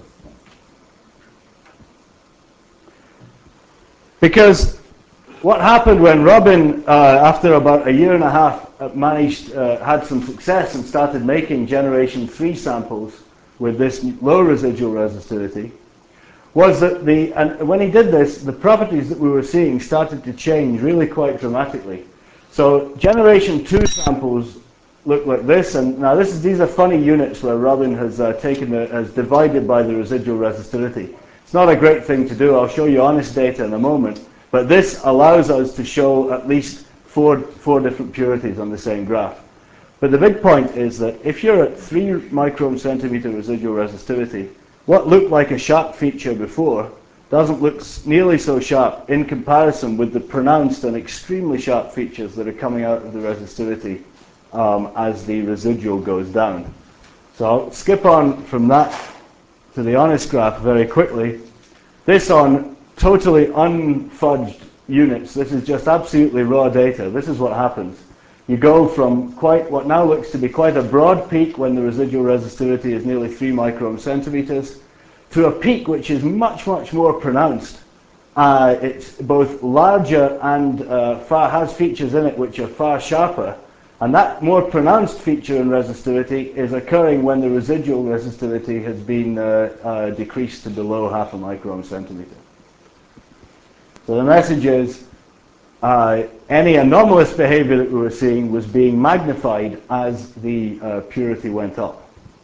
Because what happened when Robin, uh, after about a year and a half, uh, managed, uh, had some success and started making generation three samples with this low residual resistivity, was that the, and when he did this, the properties that we were seeing started to change really quite dramatically. So generation two samples look like this, and now this is, these are funny units where Robin has uh, taken the, has divided by the residual resistivity. It's not a great thing to do. I'll show you honest data in a moment, but this allows us to show at least four, four different purities on the same graph. But the big point is that if you're at three micron centimeter residual resistivity, what looked like a sharp feature before doesn't look nearly so sharp in comparison with the pronounced and extremely sharp features that are coming out of the resistivity um, as the residual goes down. So I'll skip on from that to the honest graph very quickly. This on totally unfudged units. This is just absolutely raw data. This is what happens. You go from quite what now looks to be quite a broad peak when the residual resistivity is nearly three micron centimeters to a peak which is much, much more pronounced. Uh, it's both larger and uh, far has features in it which are far sharper. And that more pronounced feature in resistivity is occurring when the residual resistivity has been uh, uh, decreased to below half a micron centimeter. So the message is, uh, any anomalous behavior that we were seeing was being magnified as the uh, purity went up.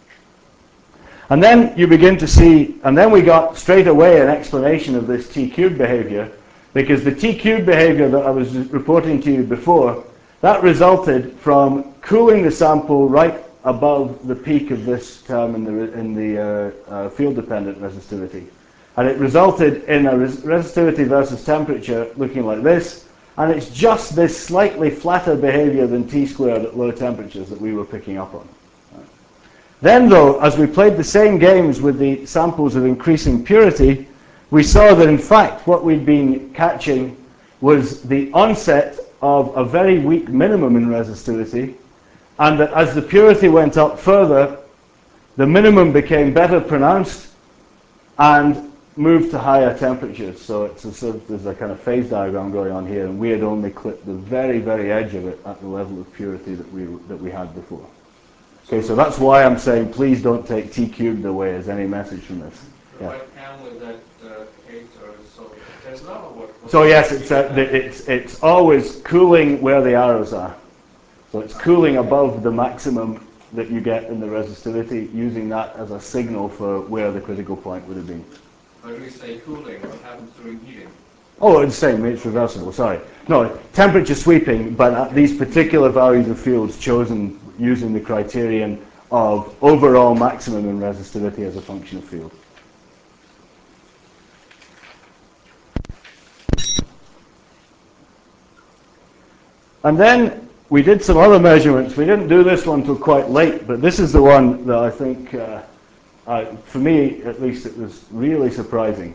And then you begin to see, and then we got straight away an explanation of this T-cube behavior, because the T-cube behavior that I was reporting to you before, that resulted from cooling the sample right above the peak of this term in the, in the uh, uh, field-dependent resistivity. And it resulted in a res resistivity versus temperature looking like this, and it's just this slightly flatter behavior than T-squared at low temperatures that we were picking up on. Then though, as we played the same games with the samples of increasing purity, we saw that in fact what we'd been catching was the onset of a very weak minimum in resistivity, and that as the purity went up further, the minimum became better pronounced and moved to higher temperatures. So it's a sort of, there's a kind of phase diagram going on here, and we had only clipped the very, very edge of it at the level of purity that we, that we had before. Okay, so that's why I'm saying please don't take T cubed away as any message from this. Yeah. What can with that uh, case or so Tesla or what? what So yes, it's, uh, it's, it's always cooling where the arrows are. So it's cooling above the maximum that you get in the resistivity, using that as a signal for where the critical point would have been. When we say cooling, what happens during heating? Oh, it's the same, it's reversible, sorry. No, temperature sweeping, but at these particular values of fields chosen using the criterion of overall maximum in resistivity as a function of field. And then we did some other measurements. We didn't do this one until quite late, but this is the one that I think, uh, uh, for me at least, it was really surprising.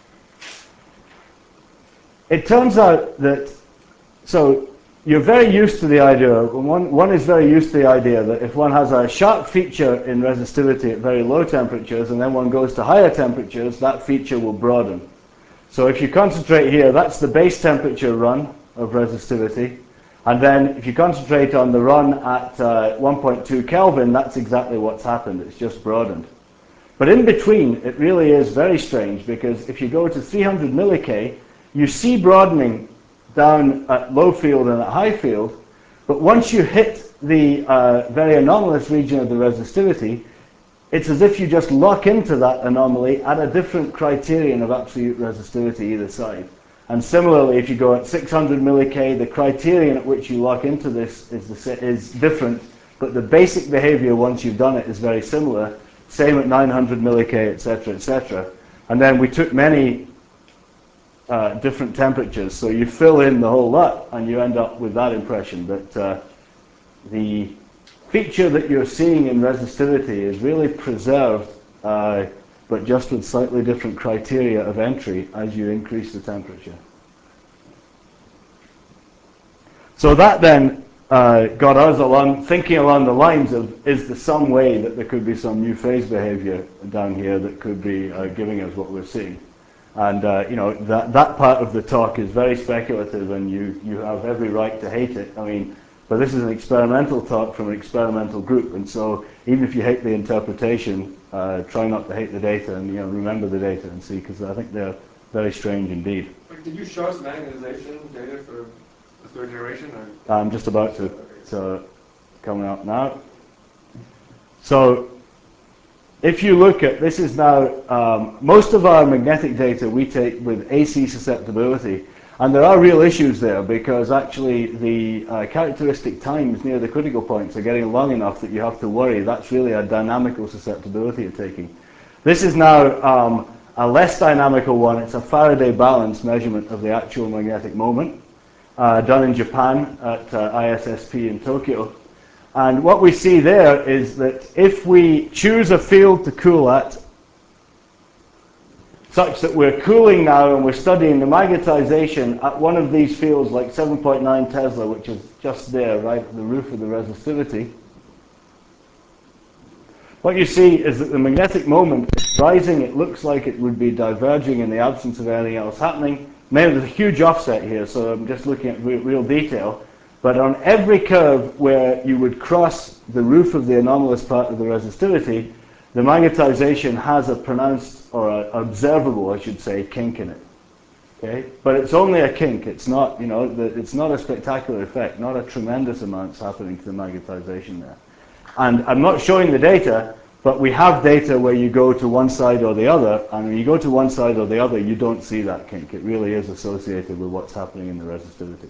It turns out that, so you're very used to the idea, one, one is very used to the idea that if one has a sharp feature in resistivity at very low temperatures and then one goes to higher temperatures, that feature will broaden. So if you concentrate here, that's the base temperature run of resistivity. And then if you concentrate on the run at uh, one point two Kelvin, that's exactly what's happened. It's just broadened. But in between, it really is very strange, because if you go to three hundred milli-K, you see broadening down at low field and at high field, but once you hit the uh, very anomalous region of the resistivity, it's as if you just lock into that anomaly at a different criterion of absolute resistivity either side. And similarly, if you go at six hundred milli-K, the criterion at which you lock into this is, the, is different, but the basic behavior once you've done it is very similar. Same at nine hundred milli-K, et cetera, et cetera. And then we took many uh, different temperatures, so you fill in the whole lot, and you end up with that impression that uh, the feature that you're seeing in resistivity is really preserved, uh, but just with slightly different criteria of entry as you increase the temperature. So that then uh, got us along, thinking along the lines of, is there some way that there could be some new phase behavior down here that could be uh, giving us what we're seeing? And uh, you know, that, that part of the talk is very speculative, and you, you have every right to hate it. I mean, but this is an experimental talk from an experimental group, and so even if you hate the interpretation, uh, try not to hate the data and you know remember the data and see, because I think they're very strange indeed. But did you show us magnetization data for the third generation? Or? I'm just about to, so coming up now. So if you look at, this is now, um, most of our magnetic data we take with A C susceptibility, and there are real issues there because actually the uh, characteristic times near the critical points are getting long enough that you have to worry. That's really a dynamical susceptibility you're taking. This is now um, a less dynamical one. It's a Faraday balance measurement of the actual magnetic moment, uh, done in Japan at uh, I S S P in Tokyo. And what we see there is that if we choose a field to cool at, such that we're cooling now and we're studying the magnetization at one of these fields like seven point nine Tesla, which is just there, right at the roof of the resistivity, what you see is that the magnetic moment is rising. It looks like it would be diverging in the absence of anything else happening. Maybe there's a huge offset here, so I'm just looking at re real detail. But on every curve where you would cross the roof of the anomalous part of the resistivity, the magnetization has a pronounced, or a observable, I should say, kink in it. Okay? But it's only a kink. It's not, you know, the, it's not a spectacular effect. Not a tremendous amount's happening to the magnetization there. And I'm not showing the data, but we have data where you go to one side or the other, and when you go to one side or the other, you don't see that kink. It really is associated with what's happening in the resistivity.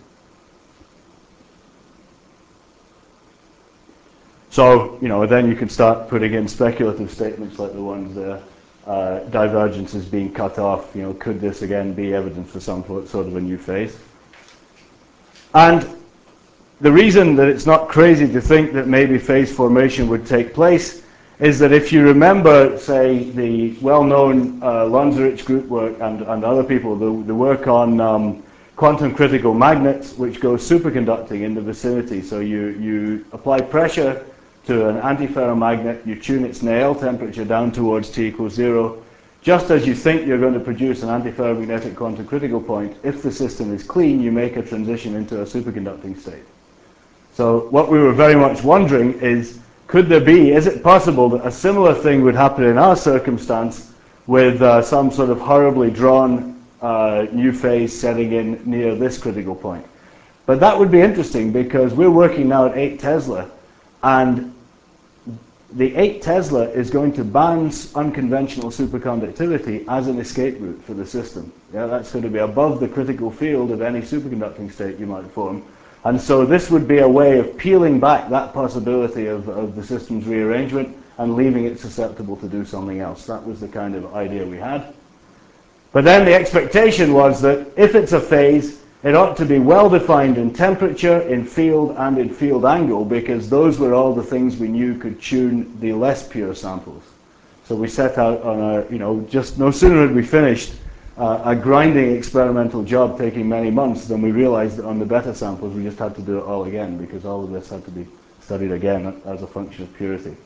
So, you know, then you can start putting in speculative statements like the ones there. Uh, divergence is being cut off. You know, could this again be evidence for some sort of a new phase? And the reason that it's not crazy to think that maybe phase formation would take place is that if you remember, say, the well-known uh, Lonzerich group work and, and other people, the, the work on um, quantum critical magnets, which go superconducting in the vicinity. So you, you apply pressure to an antiferromagnet, you tune its nail temperature down towards T equals zero. Just as you think you're going to produce an antiferromagnetic quantum critical point, if the system is clean, you make a transition into a superconducting state. So what we were very much wondering is, could there be, is it possible that a similar thing would happen in our circumstance with uh, some sort of horribly drawn uh, new phase setting in near this critical point? But that would be interesting because we're working now at eight Tesla, and the eight Tesla is going to ban unconventional superconductivity as an escape route for the system. Yeah, that's going to be above the critical field of any superconducting state you might form. And so this would be a way of peeling back that possibility of, of the system's rearrangement and leaving it susceptible to do something else. That was the kind of idea we had. But then the expectation was that if it's a phase, it ought to be well defined in temperature, in field, and in field angle, because those were all the things we knew could tune the less pure samples. So we set out on a, you know, just no sooner had we finished uh, a grinding experimental job taking many months than we realized that on the better samples we just had to do it all again, because all of this had to be studied again as a function of purity.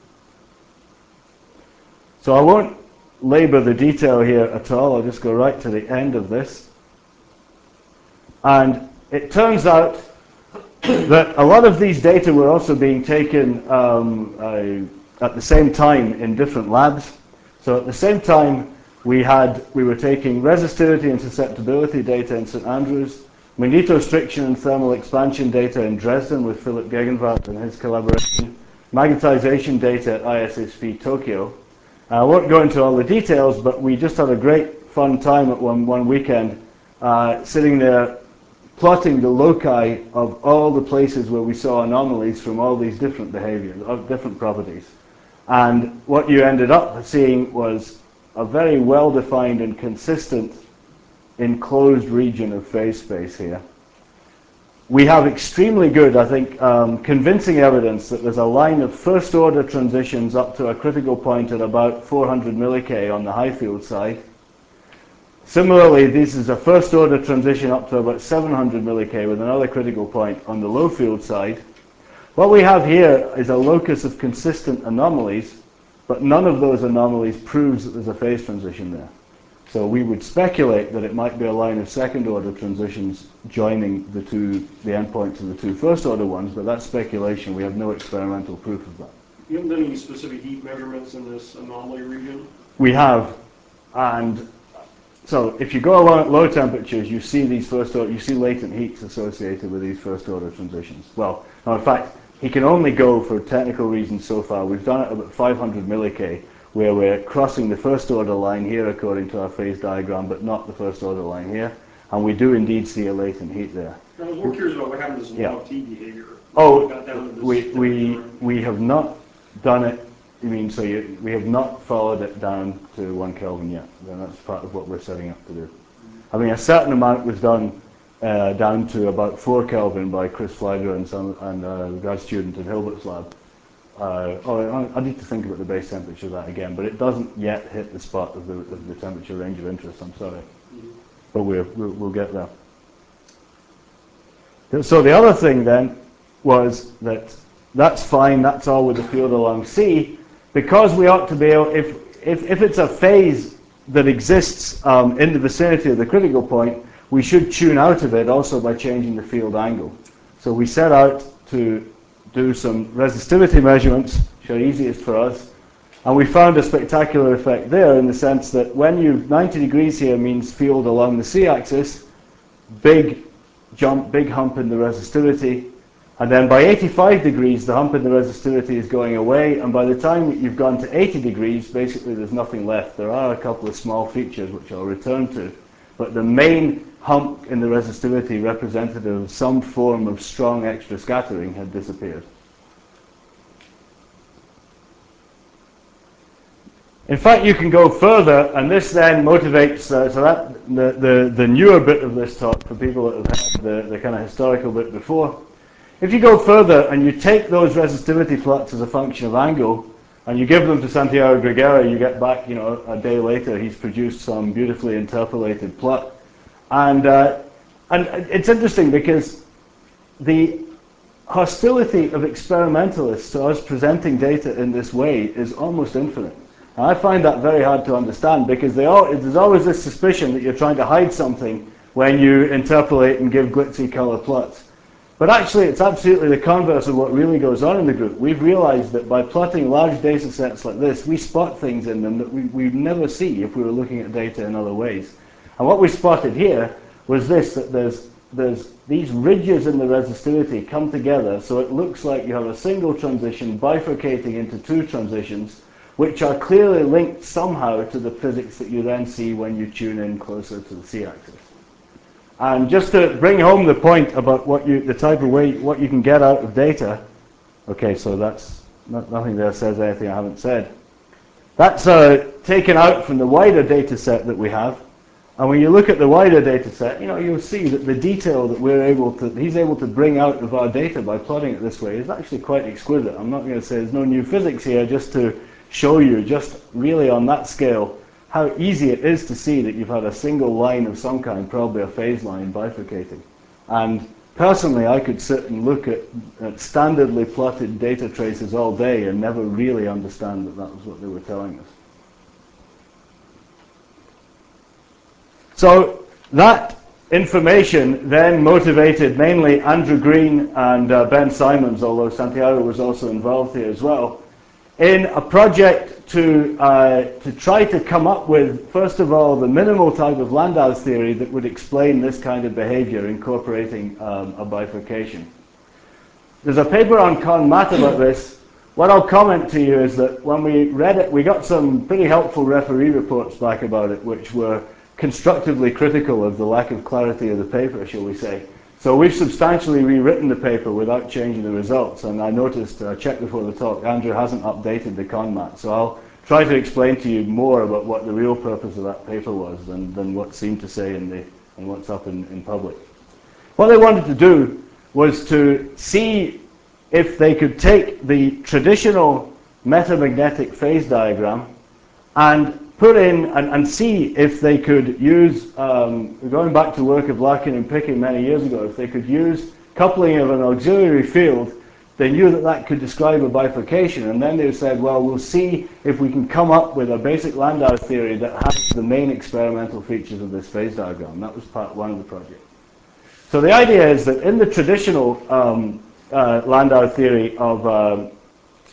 So I won't labor the detail here at all. I'll just go right to the end of this. And it turns out that a lot of these data were also being taken um, uh, at the same time in different labs. So at the same time, we had we were taking resistivity and susceptibility data in Saint Andrews, magnetostriction and thermal expansion data in Dresden with Philip Gegenwart and his collaboration, magnetization data at I S S P Tokyo. I won't go into all the details, but we just had a great fun time at one, one weekend uh, sitting there plotting the loci of all the places where we saw anomalies from all these different behaviors, of different properties. And what you ended up seeing was a very well-defined and consistent enclosed region of phase space here. We have extremely good, I think, um, convincing evidence that there's a line of first-order transitions up to a critical point at about four hundred milli-K on the high field side. Similarly, this is a first-order transition up to about seven hundred milli-K with another critical point on the low field side. What we have here is a locus of consistent anomalies, but none of those anomalies proves that there's a phase transition there. So we would speculate that it might be a line of second-order transitions joining the two, the endpoints of the two first-order ones, but that's speculation. We have no experimental proof of that. You haven't done any specific heat measurements in this anomaly region? We have, and so if you go along at low temperatures, you see these first order, you see latent heats associated with these first order transitions. Well, no, in fact, he can only go for technical reasons so far. We've done it at about five hundred millikay, where we're crossing the first order line here according to our phase diagram, but not the first order line here. And we do indeed see a latent heat there. I was more curious about what happened to this Yeah. log T behavior. Oh, Got down to this we, we, temperature. we have not done it, I mean, so you, we have not followed it down to one Kelvin yet. And that's part of what we're setting up to do. I mean, a certain amount was done uh, down to about four Kelvin by Chris Flyder and, some, and uh, a grad student in Hilbert's lab. Uh, oh, I, I need to think about the base temperature of that again, but it doesn't yet hit the spot of the, of the temperature range of interest, I'm sorry. Mm-hmm. But we're, we'll, we'll get there. So the other thing then was that that's fine, that's all with the field along C, because we ought to be able, if, if, if it's a phase that exists um, in the vicinity of the critical point, we should tune out of it also by changing the field angle. So we set out to do some resistivity measurements, which are easiest for us, and we found a spectacular effect there in the sense that when you, ninety degrees here means field along the C-axis, big jump, big hump in the resistivity, and then by eighty-five degrees the hump in the resistivity is going away, and by the time you've gone to eighty degrees basically there's nothing left. There are a couple of small features which I'll return to, but the main hump in the resistivity representative of some form of strong extra scattering had disappeared. In fact, you can go further, and this then motivates, uh, so that the, the, the newer bit of this talk for people that have heard the, the kind of historical bit before. If you go further and you take those resistivity plots as a function of angle, and you give them to Santiago Grigera, you get back, you know, a day later, he's produced some beautifully interpolated plot. And, uh, and it's interesting because the hostility of experimentalists to us presenting data in this way is almost infinite. And I find that very hard to understand because they all, there's always this suspicion that you're trying to hide something when you interpolate and give glitzy color plots. But actually, it's absolutely the converse of what really goes on in the group. We've realized that by plotting large data sets like this, we spot things in them that we, we'd never see if we were looking at data in other ways. And what we spotted here was this, that there's, there's these ridges in the resistivity come together so it looks like you have a single transition bifurcating into two transitions, which are clearly linked somehow to the physics that you then see when you tune in closer to the C-axis. And just to bring home the point about what you, the type of way, what you can get out of data, okay, so that's, not, nothing there says anything I haven't said. That's uh, taken out from the wider data set that we have. And when you look at the wider data set, you know, you'll see that the detail that we're able to, he's able to bring out of our data by plotting it this way is actually quite exquisite. I'm not going to say there's no new physics here, just to show you, just really on that scale, how easy it is to see that you've had a single line of some kind, probably a phase line, bifurcating. And personally, I could sit and look at, at standardly plotted data traces all day and never really understand that that was what they were telling us. So that information then motivated mainly Andrew Green and uh, Ben Simons, although Santiago was also involved here as well, in a project to, uh, to try to come up with, first of all, the minimal type of Landau theory that would explain this kind of behavior incorporating um, a bifurcation. There's a paper on ConMat about this. What I'll comment to you is that when we read it, we got some pretty helpful referee reports back about it, which were constructively critical of the lack of clarity of the paper, shall we say. So we've substantially rewritten the paper without changing the results, and I noticed, I uh, checked before the talk, Andrew hasn't updated the ConMat, so I'll try to explain to you more about what the real purpose of that paper was than, than what seemed to say in the, and what's up in, in public. What they wanted to do was to see if they could take the traditional metamagnetic phase diagram and put in and, and see if they could use, um, going back to work of Larkin and Picking many years ago, if they could use coupling of an auxiliary field, they knew that that could describe a bifurcation, and then they said, well, we'll see if we can come up with a basic Landau theory that has the main experimental features of this phase diagram. That was part one of the project. So the idea is that in the traditional um, uh, Landau theory of, uh,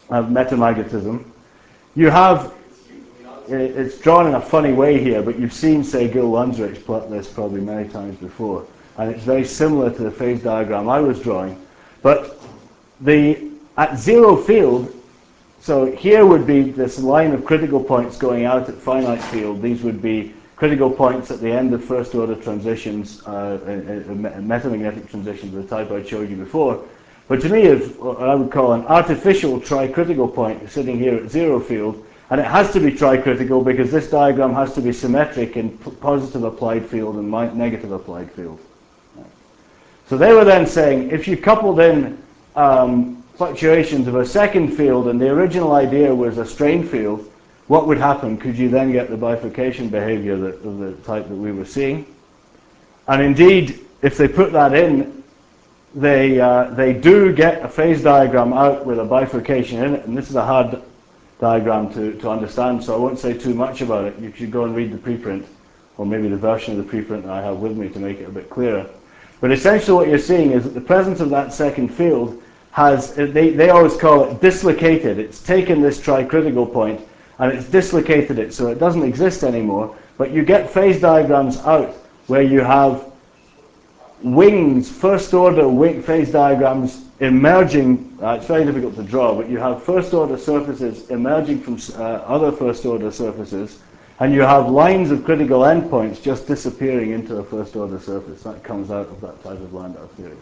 of metamagnetism. You have, it's drawn in a funny way here, but you've seen, say, Gil Lunsrich plot this probably many times before, and it's very similar to the phase diagram I was drawing. But the at zero field, so here would be this line of critical points going out at finite field. These would be critical points at the end of first order transitions, uh, metamagnetic transitions of the type I showed you before. But to me, is what I would call an artificial tricritical point sitting here at zero field, and it has to be tricritical because this diagram has to be symmetric in positive applied field and negative applied field. So they were then saying, if you coupled in um, fluctuations of a second field, and the original idea was a strain field, what would happen? Could you then get the bifurcation behavior that, of the type that we were seeing? And indeed, if they put that in, they, uh, they do get a phase diagram out with a bifurcation in it, and this is a hard diagram to, to understand, so I won't say too much about it. You should go and read the preprint, or maybe the version of the preprint that I have with me to make it a bit clearer. But essentially what you're seeing is that the presence of that second field has, they, they always call it dislocated. It's taken this tricritical point and it's dislocated it so it doesn't exist anymore, but you get phase diagrams out where you have wings, first order wing phase diagrams emerging. Uh, it's very difficult to draw, but you have first order surfaces emerging from uh, other first order surfaces, and you have lines of critical endpoints just disappearing into a first order surface. That comes out of that type of Landau theory.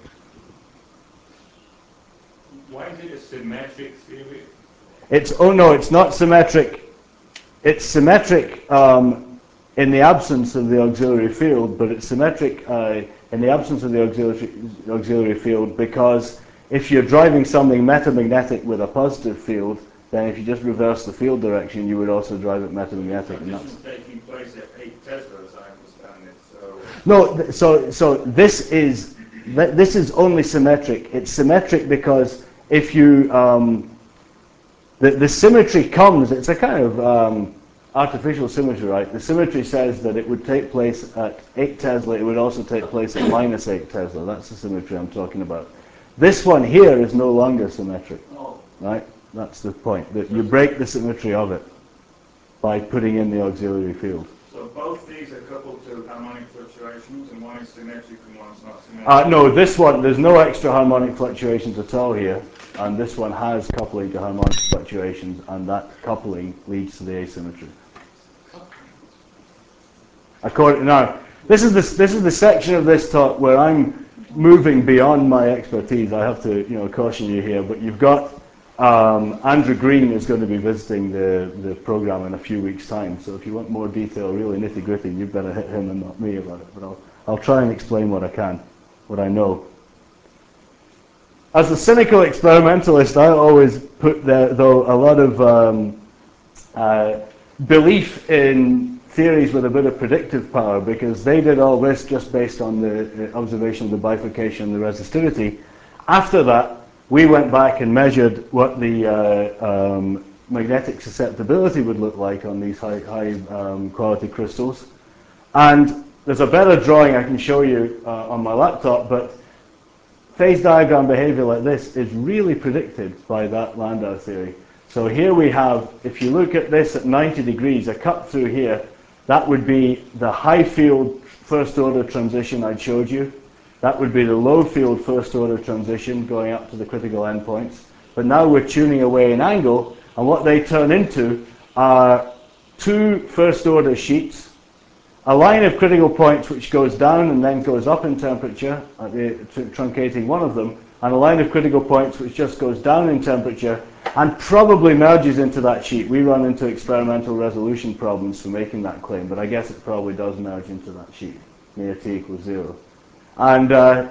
Why is it a symmetric theory? It's, oh no, it's not symmetric. It's symmetric um, in the absence of the auxiliary field, but it's symmetric uh, in the absence of the auxiliary, auxiliary field because if you're driving something metamagnetic with a positive field, then if you just reverse the field direction, you would also drive it metamagnetic. And this is taking place at eight Tesla, as I understand it. So no, th so so this is th this is only symmetric. It's symmetric because if you um, the the symmetry comes. It's a kind of um, artificial symmetry, right? The symmetry says that it would take place at eight Tesla. It would also take place at minus eight Tesla. That's the symmetry I'm talking about. This one here is no longer symmetric, right? That's the point, that you break the symmetry of it by putting in the auxiliary field. So both these are coupled to harmonic fluctuations, and one is symmetric and one's not symmetric? Uh, no, this one, there's no extra harmonic fluctuations at all here, and this one has coupling to harmonic fluctuations, and that coupling leads to the asymmetry. According, now, this is, this, this is the section of this talk where I'm moving beyond my expertise. I have to, you know, caution you here, but you've got Um, Andrew Green is going to be visiting the, the program in a few weeks' time, so if you want more detail, really nitty-gritty, you better hit him and not me about it, but I'll, I'll try and explain what I can, what I know. As a cynical experimentalist, I always put there, though, a lot of um, uh, belief in theories with a bit of predictive power, because they did all this just based on the uh, observation of the bifurcation and the resistivity. After that, we went back and measured what the uh, um, magnetic susceptibility would look like on these high, high um, quality crystals. And there's a better drawing I can show you uh, on my laptop, but phase diagram behavior like this is really predicted by that Landau theory. So here we have, if you look at this at ninety degrees, a cut through here, that would be the high field first order transition I showed you. That would be the low field first order transition going up to the critical endpoints. But now we're tuning away in angle, and what they turn into are two first order sheets, a line of critical points which goes down and then goes up in temperature, uh, truncating one of them, and a line of critical points which just goes down in temperature and probably merges into that sheet. We run into experimental resolution problems for making that claim, but I guess it probably does merge into that sheet near t equals zero. And uh,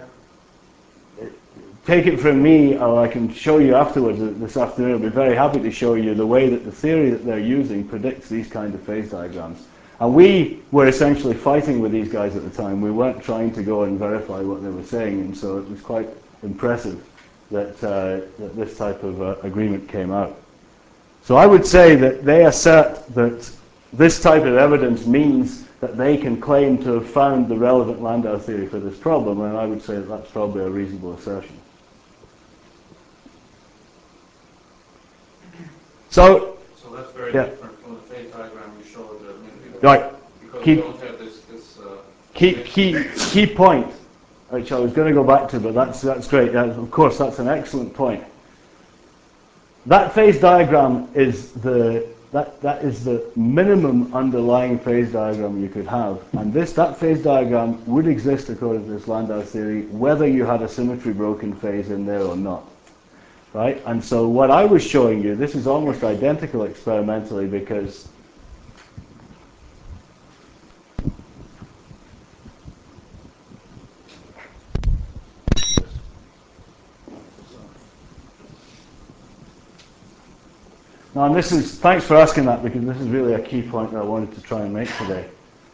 take it from me, or I can show you afterwards this afternoon. I'll be very happy to show you the way that the theory that they're using predicts these kind of phase diagrams. And we were essentially fighting with these guys at the time. We weren't trying to go and verify what they were saying, and so it was quite impressive that, uh, that this type of uh, agreement came out. So I would say that they assert that this type of evidence means that they can claim to have found the relevant Landau theory for this problem, and I would say that that's probably a reasonable assertion. So, So that's very yeah. different from the phase diagram you showed a minute ago. Right. Because Keep- we don't have this, this, uh. Key, key, key point, which I was going to go back to, but that's, that's great. That, of course, that's an excellent point. That phase diagram is the, that, that is the minimum underlying phase diagram you could have. And this, that phase diagram would exist according to this Landau theory, whether you had a symmetry broken phase in there or not. Right? And so what I was showing you, this is almost identical experimentally because now, and this is, thanks for asking that, because this is really a key point that I wanted to try and make today.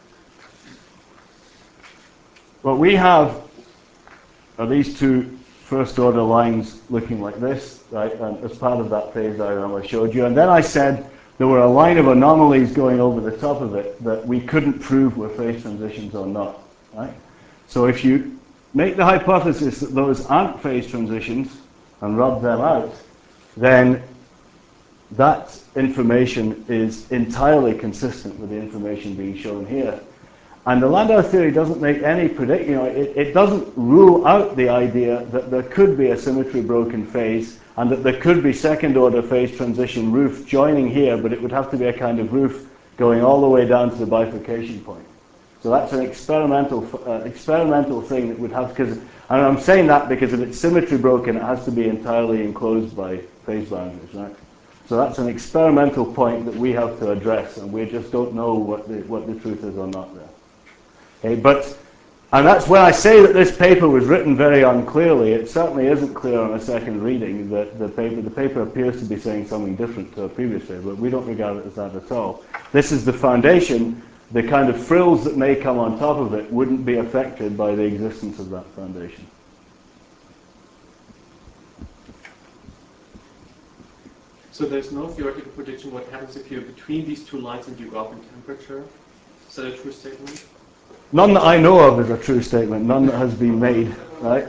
What we have are these two first order lines looking like this, right, and as part of that phase diagram I showed you. And then I said there were a line of anomalies going over the top of it that we couldn't prove were phase transitions or not, right? So if you make the hypothesis that those aren't phase transitions and rub them out, then that information is entirely consistent with the information being shown here. And the Landau theory doesn't make any predict, you know, it, it doesn't rule out the idea that there could be a symmetry broken phase and that there could be second order phase transition roof joining here, but it would have to be a kind of roof going all the way down to the bifurcation point. So that's an experimental uh, experimental thing that would have, because, and I'm saying that because if it's symmetry broken, it has to be entirely enclosed by phase boundaries, right? So that's an experimental point that we have to address, and we just don't know what the, what the truth is or not there. Okay, but, and that's when I say that this paper was written very unclearly. It certainly isn't clear on a second reading that the paper, the paper appears to be saying something different to a previous paper, but we don't regard it as that at all. This is the foundation. The kind of frills that may come on top of it wouldn't be affected by the existence of that foundation. So there's no theoretical prediction what happens if you're between these two lines and you go up in temperature? Is that a true statement? None that I know of is a true statement. None that has been made, right?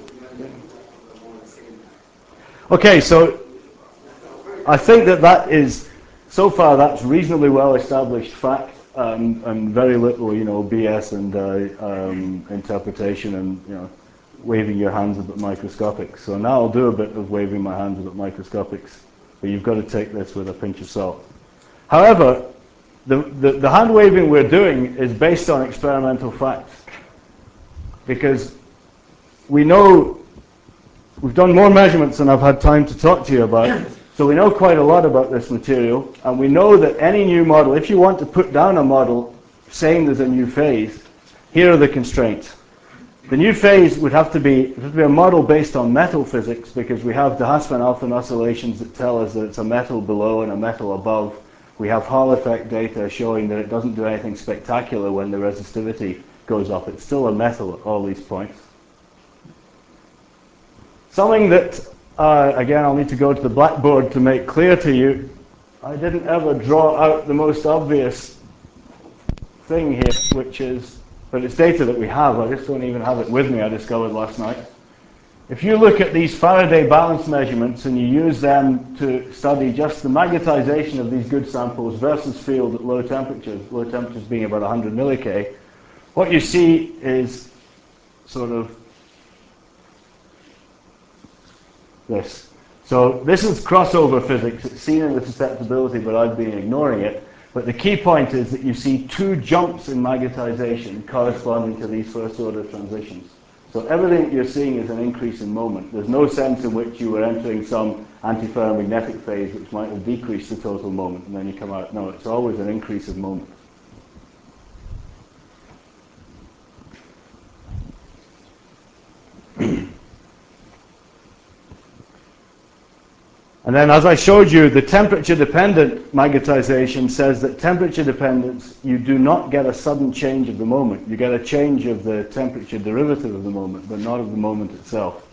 Okay, so I think that that is, so far that's reasonably well established fact, um, and very little, you know, B S and uh, um, interpretation and, you know, waving your hands a bit microscopic. So now I'll do a bit of waving my hands a bit microscopics, but you've got to take this with a pinch of salt. However, the, the, the hand waving we're doing is based on experimental facts, because we know, we've done more measurements than I've had time to talk to you about, so we know quite a lot about this material, and we know that any new model, if you want to put down a model saying there's a new phase, here are the constraints. The new phase would have to be, it would have to be a model based on metal physics, because we have the Haussmann-Alfvén oscillations that tell us that it's a metal below and a metal above. We have Hall effect data showing that it doesn't do anything spectacular when the resistivity goes up. It's still a metal at all these points. Something that, uh, again, I'll need to go to the blackboard to make clear to you. I didn't ever draw out the most obvious thing here, which is, but it's data that we have. I just don't even have it with me, I discovered last night. If you look at these Faraday balance measurements and you use them to study just the magnetization of these good samples versus field at low temperatures, low temperatures being about one hundred milli-K, what you see is sort of this. So this is crossover physics. It's seen in the susceptibility, but I've been ignoring it. But the key point is that you see two jumps in magnetization corresponding to these first order transitions. So everything that you're seeing is an increase in moment. There's no sense in which you were entering some antiferromagnetic phase which might have decreased the total moment and then you come out. No, it's always an increase of moment. And then, as I showed you, the temperature-dependent magnetization says that temperature dependence, you do not get a sudden change of the moment. You get a change of the temperature derivative of the moment, but not of the moment itself.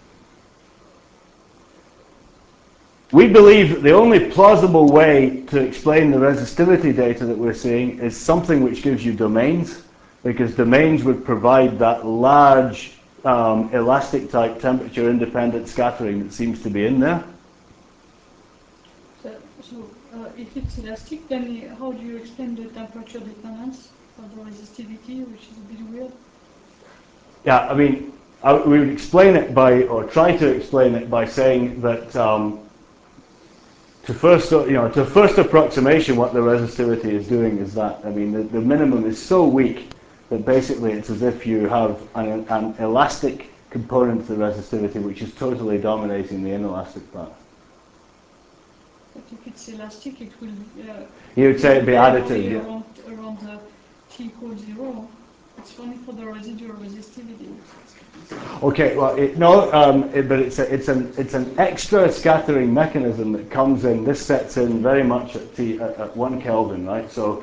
We believe that the only plausible way to explain the resistivity data that we're seeing is something which gives you domains, because domains would provide that large um, elastic-type temperature-independent scattering that seems to be in there. So, so uh, if it's elastic, then uh, how do you explain the temperature dependence of the resistivity, which is a bit weird? Yeah, I mean, I, we would explain it by, or try to explain it by saying that um, to first, you know, to first approximation, what the resistivity is doing is that, I mean, the, the minimum is so weak that basically it's as if you have an, an elastic component to the resistivity which is totally dominating the inelastic part. But if it's elastic, it will. Uh, You would say it'd be additive, only yeah. around, around the t equals zero. It's only for the residual resistivity. Okay, well, it, no, um, it, but it's a, it's an it's an extra scattering mechanism that comes in. This sets in very much at T at, at one Kelvin, right? So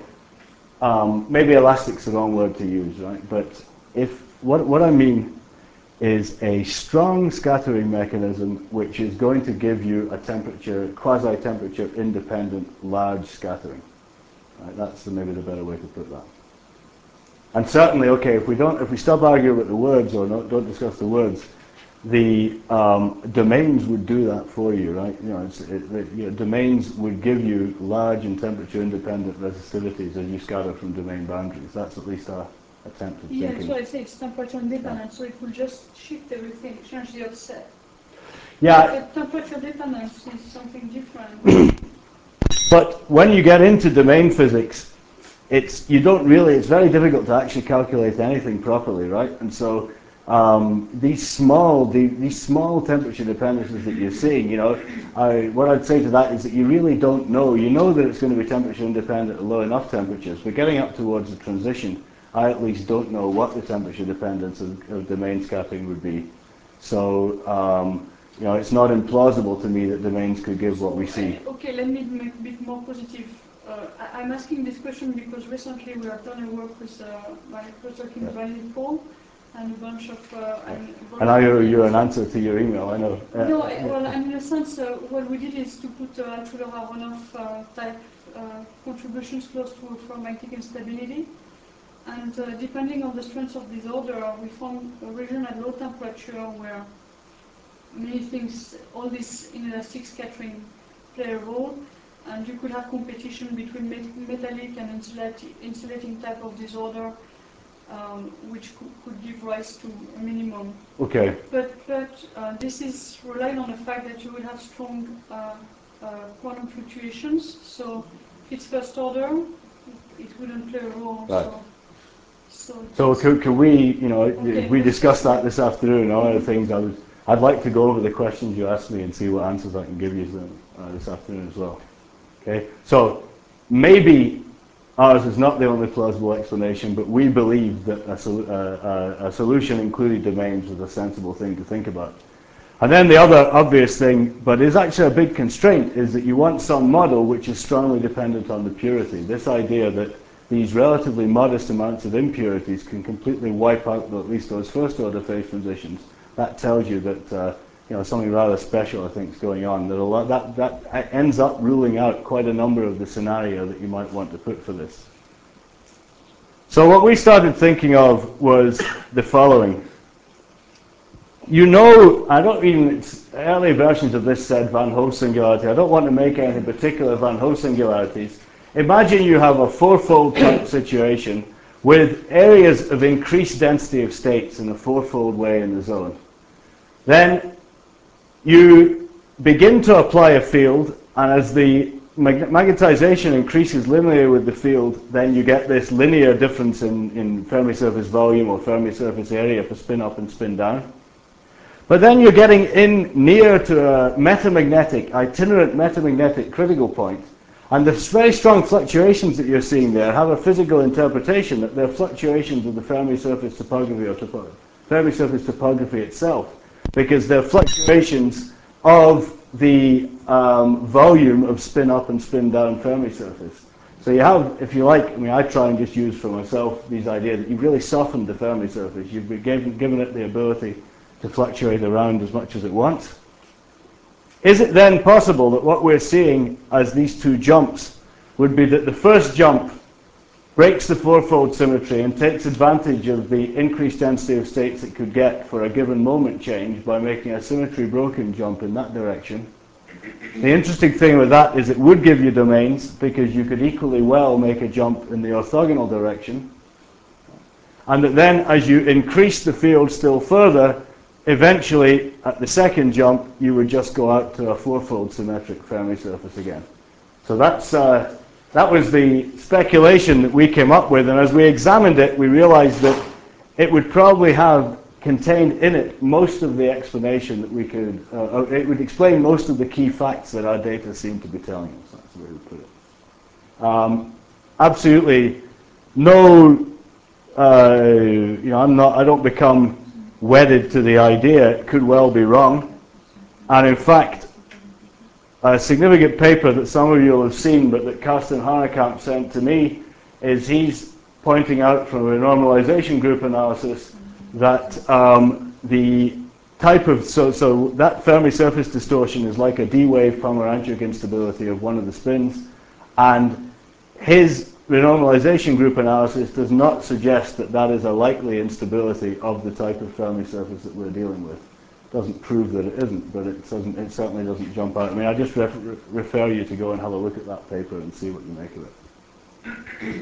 um, maybe elastic's the wrong word to use, right? But if what what I mean is a strong scattering mechanism which is going to give you a temperature quasi-temperature independent large scattering. Right? That's the, maybe the better way to put that. And certainly, okay, if we don't, if we stop arguing with the words or not, don't discuss the words, the um, domains would do that for you, right? You know, it's, it, the, you know, domains would give you large and temperature-independent resistivities as you scatter from domain boundaries. That's at least our attempt at Yeah, thinking. that's why I say it's temperature independent, so it will just shift everything, change the offset. Yeah. But temperature dependence is something different. But when you get into domain physics, it's you don't really. It's very difficult to actually calculate anything properly, right? And so um, these small, the, these small temperature dependencies that you're seeing, you know, I, what I'd say to that is that you really don't know. You know that it's going to be temperature independent at low enough temperatures, but getting up towards the transition, I at least don't know what the temperature dependence of, of domain scattering would be. So. Um, You know, it's not implausible to me that domains could give what we see. Okay, let me make a bit more positive. Uh, I, I'm asking this question because recently we have done a work with uh, my postdoc in Berlin Paul and a bunch of... Uh, and, and I owe you an answer to your email, I know. Uh, no, well, and in a sense, uh, what we did is to put uh, Altrudora runoff uh, type uh, contributions close to ferromantic instability. And uh, depending on the strength of disorder, we found a region at low temperature where many things, all this inelastic scattering play a role, and you could have competition between metallic and insulating type of disorder, um, which could, could give rise to a minimum. Okay. But but uh, this is relying on the fact that you would have strong uh, uh, quantum fluctuations. So if it's first order, it, it wouldn't play a role. Right. So, So so could, could we, you know, okay, we discussed that this afternoon. One of the things I was, I'd like to go over the questions you asked me and see what answers I can give you uh, this afternoon as well. Okay. So maybe ours is not the only plausible explanation, but we believe that a, sol uh, a solution including domains is a sensible thing to think about. And then the other obvious thing, but is actually a big constraint, is that you want some model which is strongly dependent on the purity. This idea that these relatively modest amounts of impurities can completely wipe out at least those first order phase transitions. That tells you that uh, you know, something rather special, I think, is going on. That, a lot, that, that ends up ruling out quite a number of the scenario that you might want to put for this. So what we started thinking of was the following. You know, I don't even, early versions of this said Van Hoff singularity. I don't want to make any particular Van Hoff singularities. Imagine you have a fourfold type situation with areas of increased density of states in a fourfold way in the zone. Then you begin to apply a field, and as the mag magnetization increases linearly with the field, then you get this linear difference in, in Fermi surface volume or Fermi surface area for spin up and spin down. But then you're getting in near to a metamagnetic, itinerant metamagnetic critical point. And the very strong fluctuations that you're seeing there have a physical interpretation that they're fluctuations of the Fermi surface topography or topo Fermi surface topography itself, because they're fluctuations of the um, volume of spin up and spin down Fermi surface. So you have, if you like, I mean, I try and just use for myself these ideas that you've really softened the Fermi surface. You've given, given it the ability to fluctuate around as much as it wants. Is it then possible that what we're seeing as these two jumps would be that the first jump breaks the fourfold symmetry and takes advantage of the increased density of states it could get for a given moment change by making a symmetry broken jump in that direction? The interesting thing with that is it would give you domains because you could equally well make a jump in the orthogonal direction. And that then as you increase the field still further, eventually at the second jump you would just go out to a fourfold symmetric Fermi surface again. So that's, uh, that was the speculation that we came up with, and as we examined it we realized that it would probably have contained in it most of the explanation that we could, uh, it would explain most of the key facts that our data seem to be telling us. That's the way we put it. Um, absolutely no, uh, you know, I'm not, I don't become wedded to the idea. It could well be wrong. And in fact, a significant paper that some of you will have seen, but that Karsten Hanekamp sent to me, is he's pointing out from a normalization group analysis that um, the type of, so, so that Fermi surface distortion is like a D-wave Pomeranchuk instability of one of the spins, and his renormalization group analysis does not suggest that that is a likely instability of the type of Fermi surface that we're dealing with. It doesn't prove that it isn't, but it, doesn't, it certainly doesn't jump out. I mean, I just ref refer you to go and have a look at that paper and see what you make of it.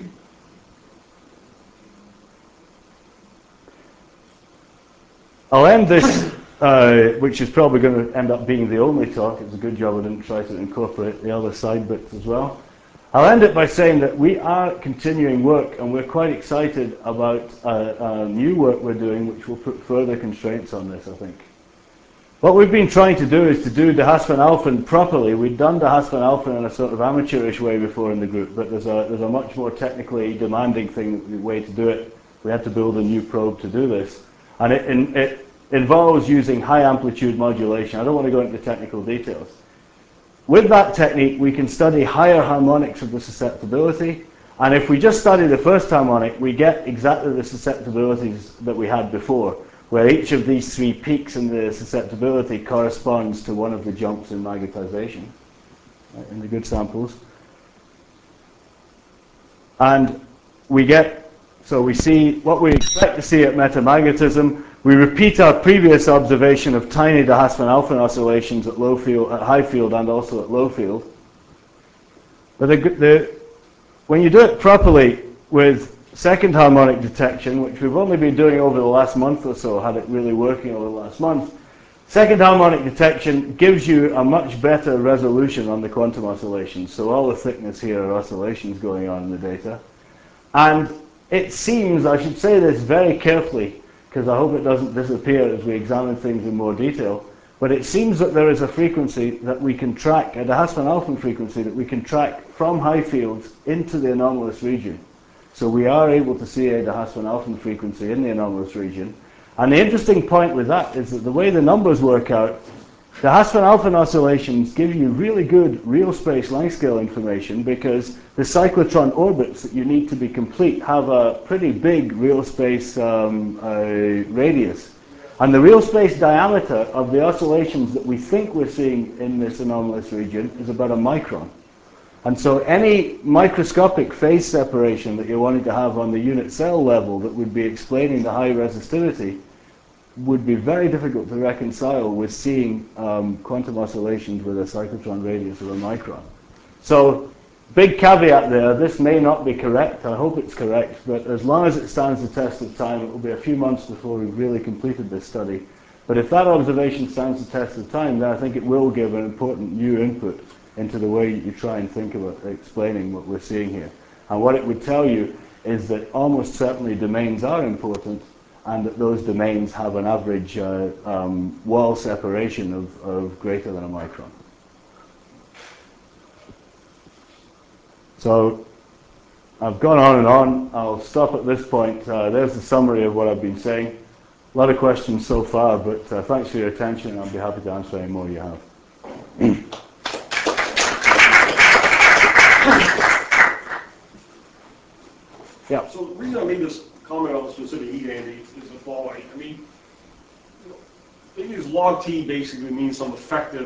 I'll end this, uh, which is probably going to end up being the only talk. It's a good job I didn't try to incorporate the other side bits as well. I'll end it by saying that we are continuing work, and we're quite excited about uh, uh, new work we're doing, which will put further constraints on this, I think. What we've been trying to do is to do de Haas van Alphen properly. We've done de Haas van Alphen in a sort of amateurish way before in the group, but there's a, there's a much more technically demanding thing, way to do it. We had to build a new probe to do this. And it, in, it involves using high amplitude modulation. I don't want to go into the technical details. With that technique, we can study higher harmonics of the susceptibility. And if we just study the first harmonic, we get exactly the susceptibilities that we had before, where each of these three peaks in the susceptibility corresponds to one of the jumps in magnetization, right, in the good samples. And we get, so we see what we expect to see at metamagnetism. We repeat our previous observation of tiny de Haas van Alphen oscillations at low field, at high field, and also at low field. But the, the, when you do it properly with second harmonic detection, which we've only been doing over the last month or so, had it really working over the last month, second harmonic detection gives you a much better resolution on the quantum oscillations. So all the thickness here are oscillations going on in the data. And it seems, I should say this very carefully, because I hope it doesn't disappear as we examine things in more detail, but it seems that there is a frequency that we can track, a de Haas van Alphen frequency that we can track from high fields into the anomalous region. So we are able to see a de Haas van Alphen frequency in the anomalous region. And the interesting point with that is that the way the numbers work out, the de Haas van Alphen oscillations give you really good real space length scale information, because the cyclotron orbits that you need to be complete have a pretty big real space um, uh, radius. And the real space diameter of the oscillations that we think we're seeing in this anomalous region is about a micron. And so any microscopic phase separation that you're wanting to have on the unit cell level that would be explaining the high resistivity would be very difficult to reconcile with seeing um, quantum oscillations with a cyclotron radius of a micron. So, big caveat there, this may not be correct, I hope it's correct, but as long as it stands the test of time, it will be a few months before we've really completed this study. But if that observation stands the test of time, then I think it will give an important new input into the way you try and think about explaining what we're seeing here. And what it would tell you is that almost certainly domains are important, and that those domains have an average uh, um, wall separation of, of greater than a micron. So I've gone on and on. I'll stop at this point. Uh, there's the summary of what I've been saying. A lot of questions so far, but uh, thanks for your attention, and I'll be happy to answer any more you have. Yeah. So the reason I made this comment on the specific heat, Andy, is the following. I mean, you know, they use log T basically means some effective,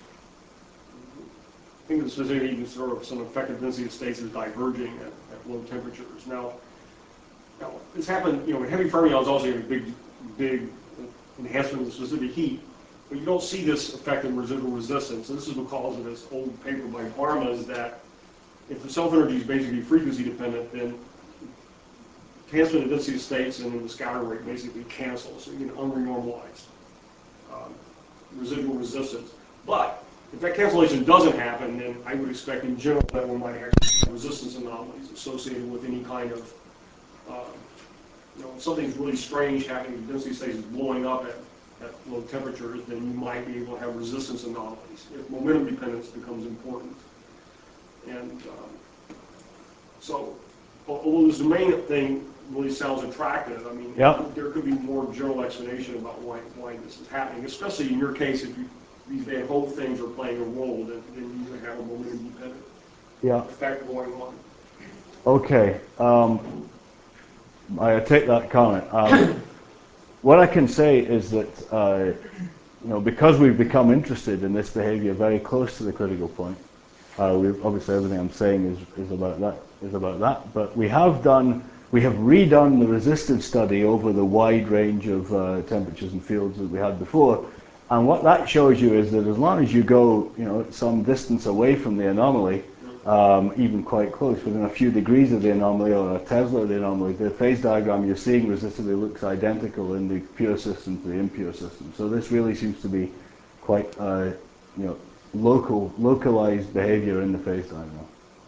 I think the specific heat is sort of some effective density of states is diverging at, at low temperatures. Now, now, this happened, you know, with heavy fermions also have a big, big enhancement of the specific heat. But you don't see this effect in residual resistance. And this is because of this old paper by Barma, is that if the self-energy is basically frequency dependent, then enhancement of density of states and then the scatter rate basically cancel. So you get unrenormalized um, residual resistance. But if that cancellation doesn't happen, then I would expect in general that one might actually have resistance anomalies associated with any kind of, uh, you know, if something's really strange happening, the density states is blowing up at, at low temperatures, then you might be able to have resistance anomalies if momentum dependence becomes important. And um, so, although this main thing really sounds attractive, I mean, Yep. there could be more general explanation about why, why this is happening, especially in your case, if you, these Van Hoff things are playing a role, then, then you would have a momentum dependent Yeah. effect going on. Okay. Um, I take that comment. Um, what I can say is that uh, you know, because we've become interested in this behavior very close to the critical point, uh, we obviously everything I'm saying is, is about that is about that. But we have done we have redone the resistive study over the wide range of uh, temperatures and fields that we had before. And what that shows you is that as long as you go, you know, some distance away from the anomaly, um, even quite close, within a few degrees of the anomaly or a Tesla of the anomaly, the phase diagram you're seeing resistively looks identical in the pure system to the impure system. So this really seems to be quite, uh, you know, local, localized behavior in the phase diagram.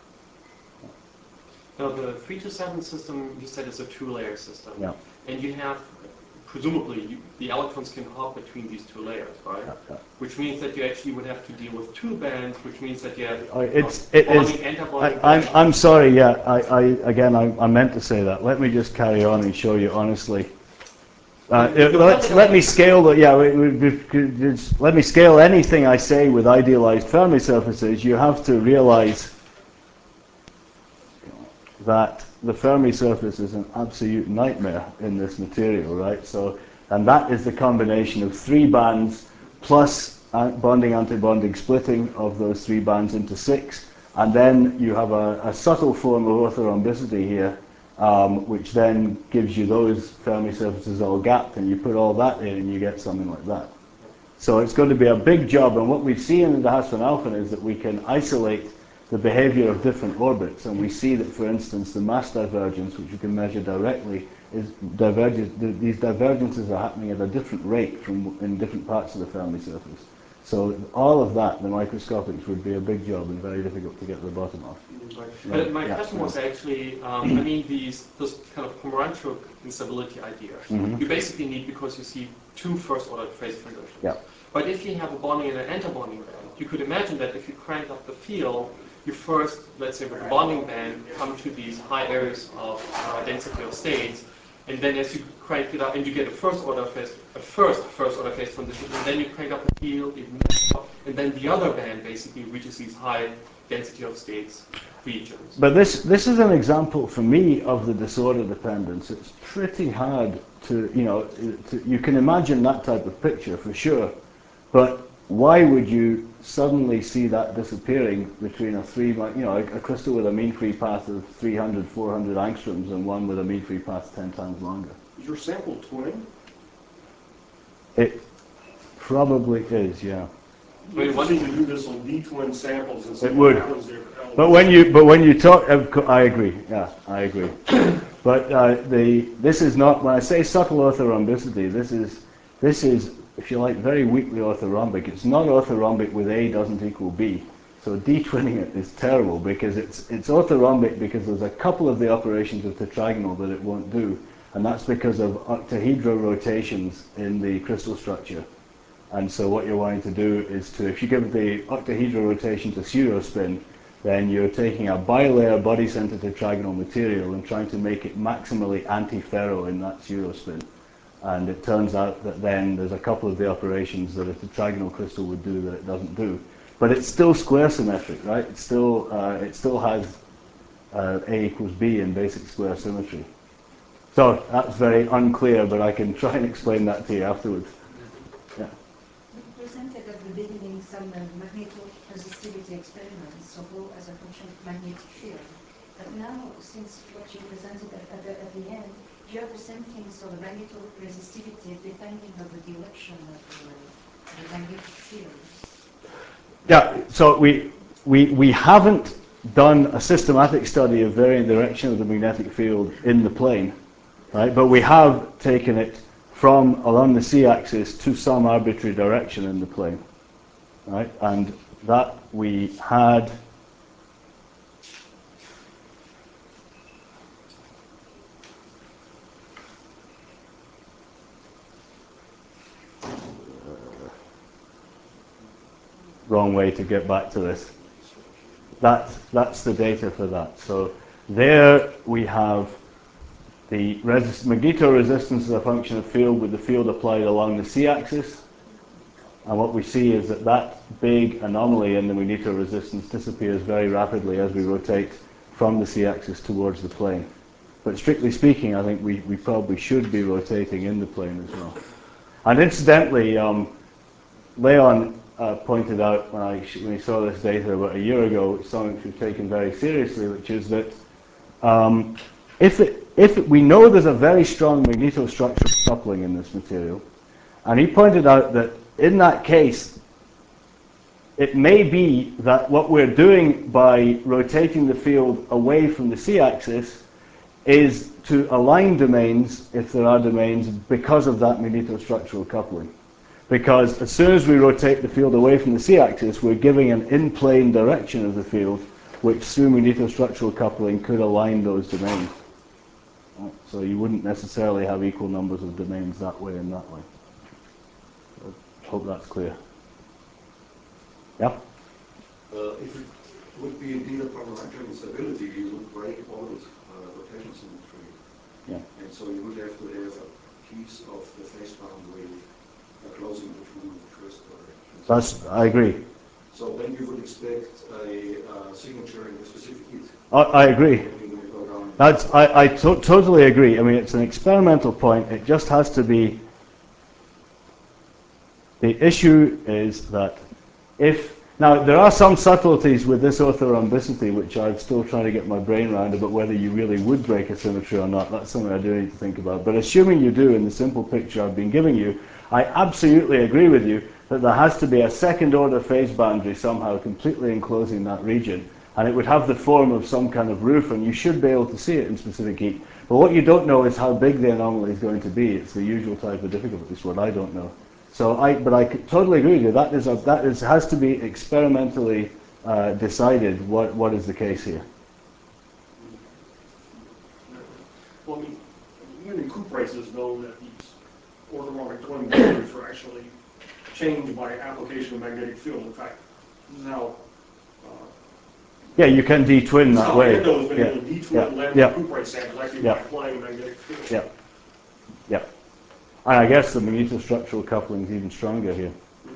Now the three to seven system you said is a two-layer system, Yeah. and you have presumably you, the electrons can hop between these two layers, right? Yeah, yeah. Which means that you actually would have to deal with two bands, which means that you have Uh, it's, uh, it bonding, is, anti-bonding I, I'm, bands. I'm sorry, yeah, I, I, again, I, I meant to say that. Let me just carry on and show you honestly. Uh, it, let's, let me scale the, yeah, we, we, we, just, let me scale anything I say with idealized Fermi surfaces. You have to realize that the Fermi surface is an absolute nightmare in this material, right? So, and that is the combination of three bands plus bonding, anti-bonding, splitting of those three bands into six, and then you have a, a subtle form of orthorhombicity here, um, which then gives you those Fermi surfaces all gapped, and you put all that in and you get something like that. So it's going to be a big job, and what we see in the de Haas van Alphen is that we can isolate the behavior of different orbits, and we see that, for instance, the mass divergence, which you can measure directly, is diverges. These divergences are happening at a different rate from in different parts of the Fermi surface. So all of that, the microscopics, would be a big job and very difficult to get to the bottom of. Right. But my Yeah. question was actually, um, I mean, these those kind of Pomeranchuk instability ideas, Mhm. you basically need because you see two first-order phase transitions. Yeah. But if you have a bonding and an anti-bonding band, you could imagine that if you crank up the field, you first, let's say with the bonding band, come to these high areas of uh, density of states, and then as you crank it up, and you get a first order phase, a first first order phase transition, and then you crank up the field, it moves up, and then the other band basically reaches these high density of states regions. But this this is an example for me of the disorder dependence. It's pretty hard to, you know, to, you can imagine that type of picture for sure, but why would you suddenly see that disappearing between a three, you know, a, a crystal with a mean free path of three hundred, four hundred angstroms and one with a mean free path ten times longer? Is your sample twin? It probably is, yeah. It's interesting to do this on D-twin samples and see It what would. happens there. But when you, but when you talk, I agree. Yeah, I agree. But uh, the this is not, when I say subtle orthorhombicity, this is this is, if you like, very weakly orthorhombic. It's not orthorhombic with A doesn't equal B. So D-twinning it is terrible because it's it's orthorhombic because there's a couple of the operations of tetragonal that it won't do, and that's because of octahedral rotations in the crystal structure. And so what you're wanting to do is to, if you give the octahedral rotation to pseudospin, then you're taking a bilayer body-centered tetragonal material and trying to make it maximally anti-ferro in that pseudospin. And it turns out that then there's a couple of the operations that a tetragonal crystal would do that it doesn't do. But it's still square symmetric, right? It's still, uh, it still has uh, A equals B in basic square symmetry. So that's very unclear, but I can try and explain that to you afterwards. Yeah. You presented at the beginning some uh, magnetoresistivity experiments, so Rho as a function of magnetic field. But now, since what you presented at, at, the, at the end, you have the same thing, so the magnetoresistivity depending on the direction of the the magnetic field? Yeah, so we, we, we haven't done a systematic study of varying direction of the magnetic field in the plane, right? But we have taken it from along the z-axis to some arbitrary direction in the plane, right? And that we had wrong way to get back to this. That, that's the data for that. So there we have the resist magnetoresistance as a function of field with the field applied along the z-axis. And what we see is that that big anomaly in the magnetoresistance disappears very rapidly as we rotate from the z-axis towards the plane. But strictly speaking, I think we, we probably should be rotating in the plane as well. And incidentally, um, Leon Uh, pointed out when, I, when he saw this data about a year ago, which something we've taken very seriously, which is that um, if, it, if it, we know there's a very strong magnetostructural coupling in this material, and he pointed out that in that case, it may be that what we're doing by rotating the field away from the z-axis is to align domains, if there are domains, because of that magnetostructural coupling. Because as soon as we rotate the field away from the z-axis, we're giving an in-plane direction of the field, which through magnetostructural coupling could align those domains. Right? So you wouldn't necessarily have equal numbers of domains that way and that way. I hope that's clear. Yeah? Uh, if it would be indeed a problem of stability, you would break all those uh, rotation symmetry. Yeah. And so you would have to have a piece of the phase boundary a closing between the first direction. That's, I agree. So then you would expect a uh, signature in a specific heat. I, I agree. That's, I, I to totally agree. I mean, it's an experimental point. It just has to be. The issue is that if, now there are some subtleties with this orthorhombicity which I'm still trying to get my brain around about whether you really would break a symmetry or not. That's something I do need to think about. But assuming you do in the simple picture I've been giving you, I absolutely agree with you that there has to be a second order phase boundary somehow completely enclosing that region, and it would have the form of some kind of roof, and you should be able to see it in specific heat. But what you don't know is how big the anomaly is going to be. It's the usual type of difficulty, it's what I don't know. So I, but I totally agree with you. That is a, that is has to be experimentally uh, decided what what is the case here. Well, I mean, even in Cuprates is known that these orthorhombic twin boundaries are actually changed by application of magnetic field. In fact, now. Uh, yeah, you can d-twin that way. Endo has been yeah. able to d-twin yeah. lambda yeah. cuprate samples actually yeah. by applying a magnetic field. Yeah. Yeah. And I guess the magnetostructural coupling is even stronger here.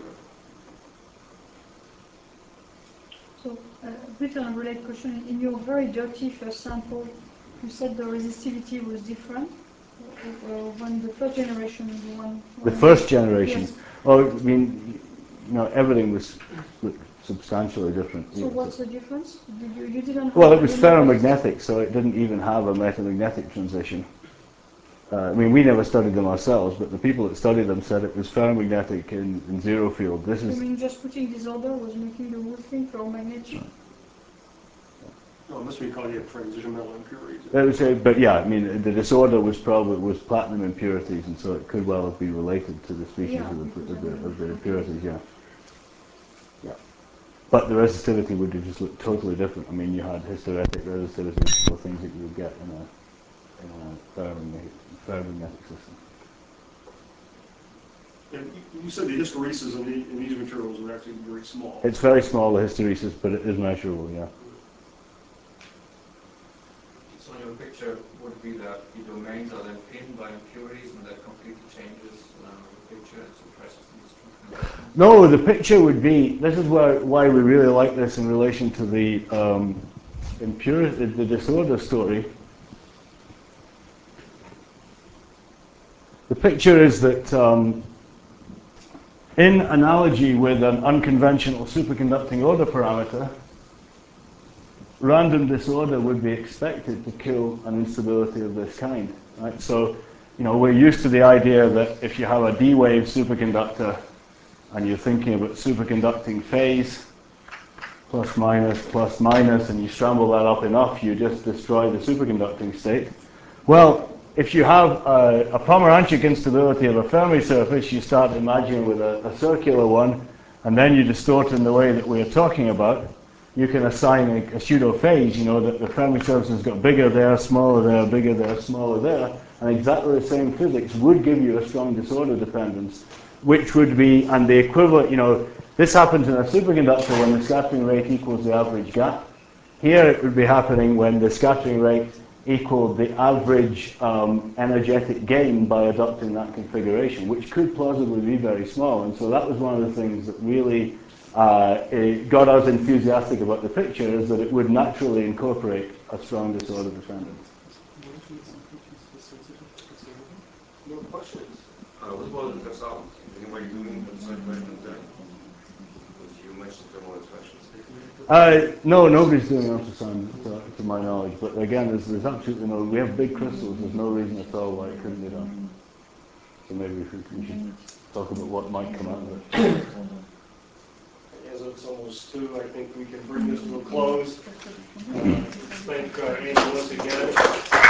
So, uh, a bit on a related question. In your very dirty first sample, you said the resistivity was different uh, when the first generation, the one. The first generation. Yes. Oh, I mean, you know, everything was substantially different. So, what's the difference? Did you, you didn't have well, it was ferromagnetic, so it didn't even have a metamagnetic transition. Uh, I mean, we never studied them ourselves, but the people that studied them said it was ferromagnetic in, in zero field. This is. I mean, just putting disorder was making the whole thing ferromagnetic. Oh, it must be called transition metal impurities. It was a, but yeah, I mean, the disorder was probably was platinum impurities, and so it could well have been related to the species yeah, of, the, of, the, of the impurities. Yeah. Yeah. But the resistivity would have just looked totally different. I mean, you had hysteretic resistivity or things that you would get in a in a ferromagnetic, ferromagnetic system. And you said the hysteresis in, the, in these materials are actually very small. It's very small, the hysteresis, but it is measurable, yeah. So your picture would be that the domains are then pinned by impurities, and that completely changes uh, the picture and suppresses these two. No, the picture would be, this is where, why we really like this in relation to the um, impurity, the disorder story. The picture is that um, in analogy with an unconventional superconducting order parameter, random disorder would be expected to kill an instability of this kind, right? So, you know, we're used to the idea that if you have a D-wave superconductor, and you're thinking about superconducting phase, plus minus, plus minus, and you scramble that up enough, you just destroy the superconducting state. Well, if you have a, a Pomeranchuk instability of a Fermi surface, you start imagining with a, a circular one, and then you distort in the way that we're talking about. You can assign a, a pseudo phase, you know, that the Fermi surface has got bigger there, smaller there, bigger there, smaller there, and exactly the same physics would give you a strong disorder dependence, which would be, and the equivalent, you know, this happens in a superconductor when the scattering rate equals the average gap. Here it would be happening when the scattering rate equaled the average um, energetic gain by adopting that configuration, which could plausibly be very small. And so that was one of the things that really uh, it got us enthusiastic about the picture, is that it would naturally incorporate a strong disorder dependence. No questions? Uh, what about ultrasound? Is anybody doing ultrasound measurement there? Because you mentioned thermal expressions. Uh, no, nobody's doing ultrasound to, to my knowledge, but again, there's, there's absolutely no, we have big crystals, there's no reason at all why it couldn't be done. So maybe we should, we should talk about what might come out of it. As it's almost two, I think we can bring this to a close. Uh, Thank uh, Andy once again.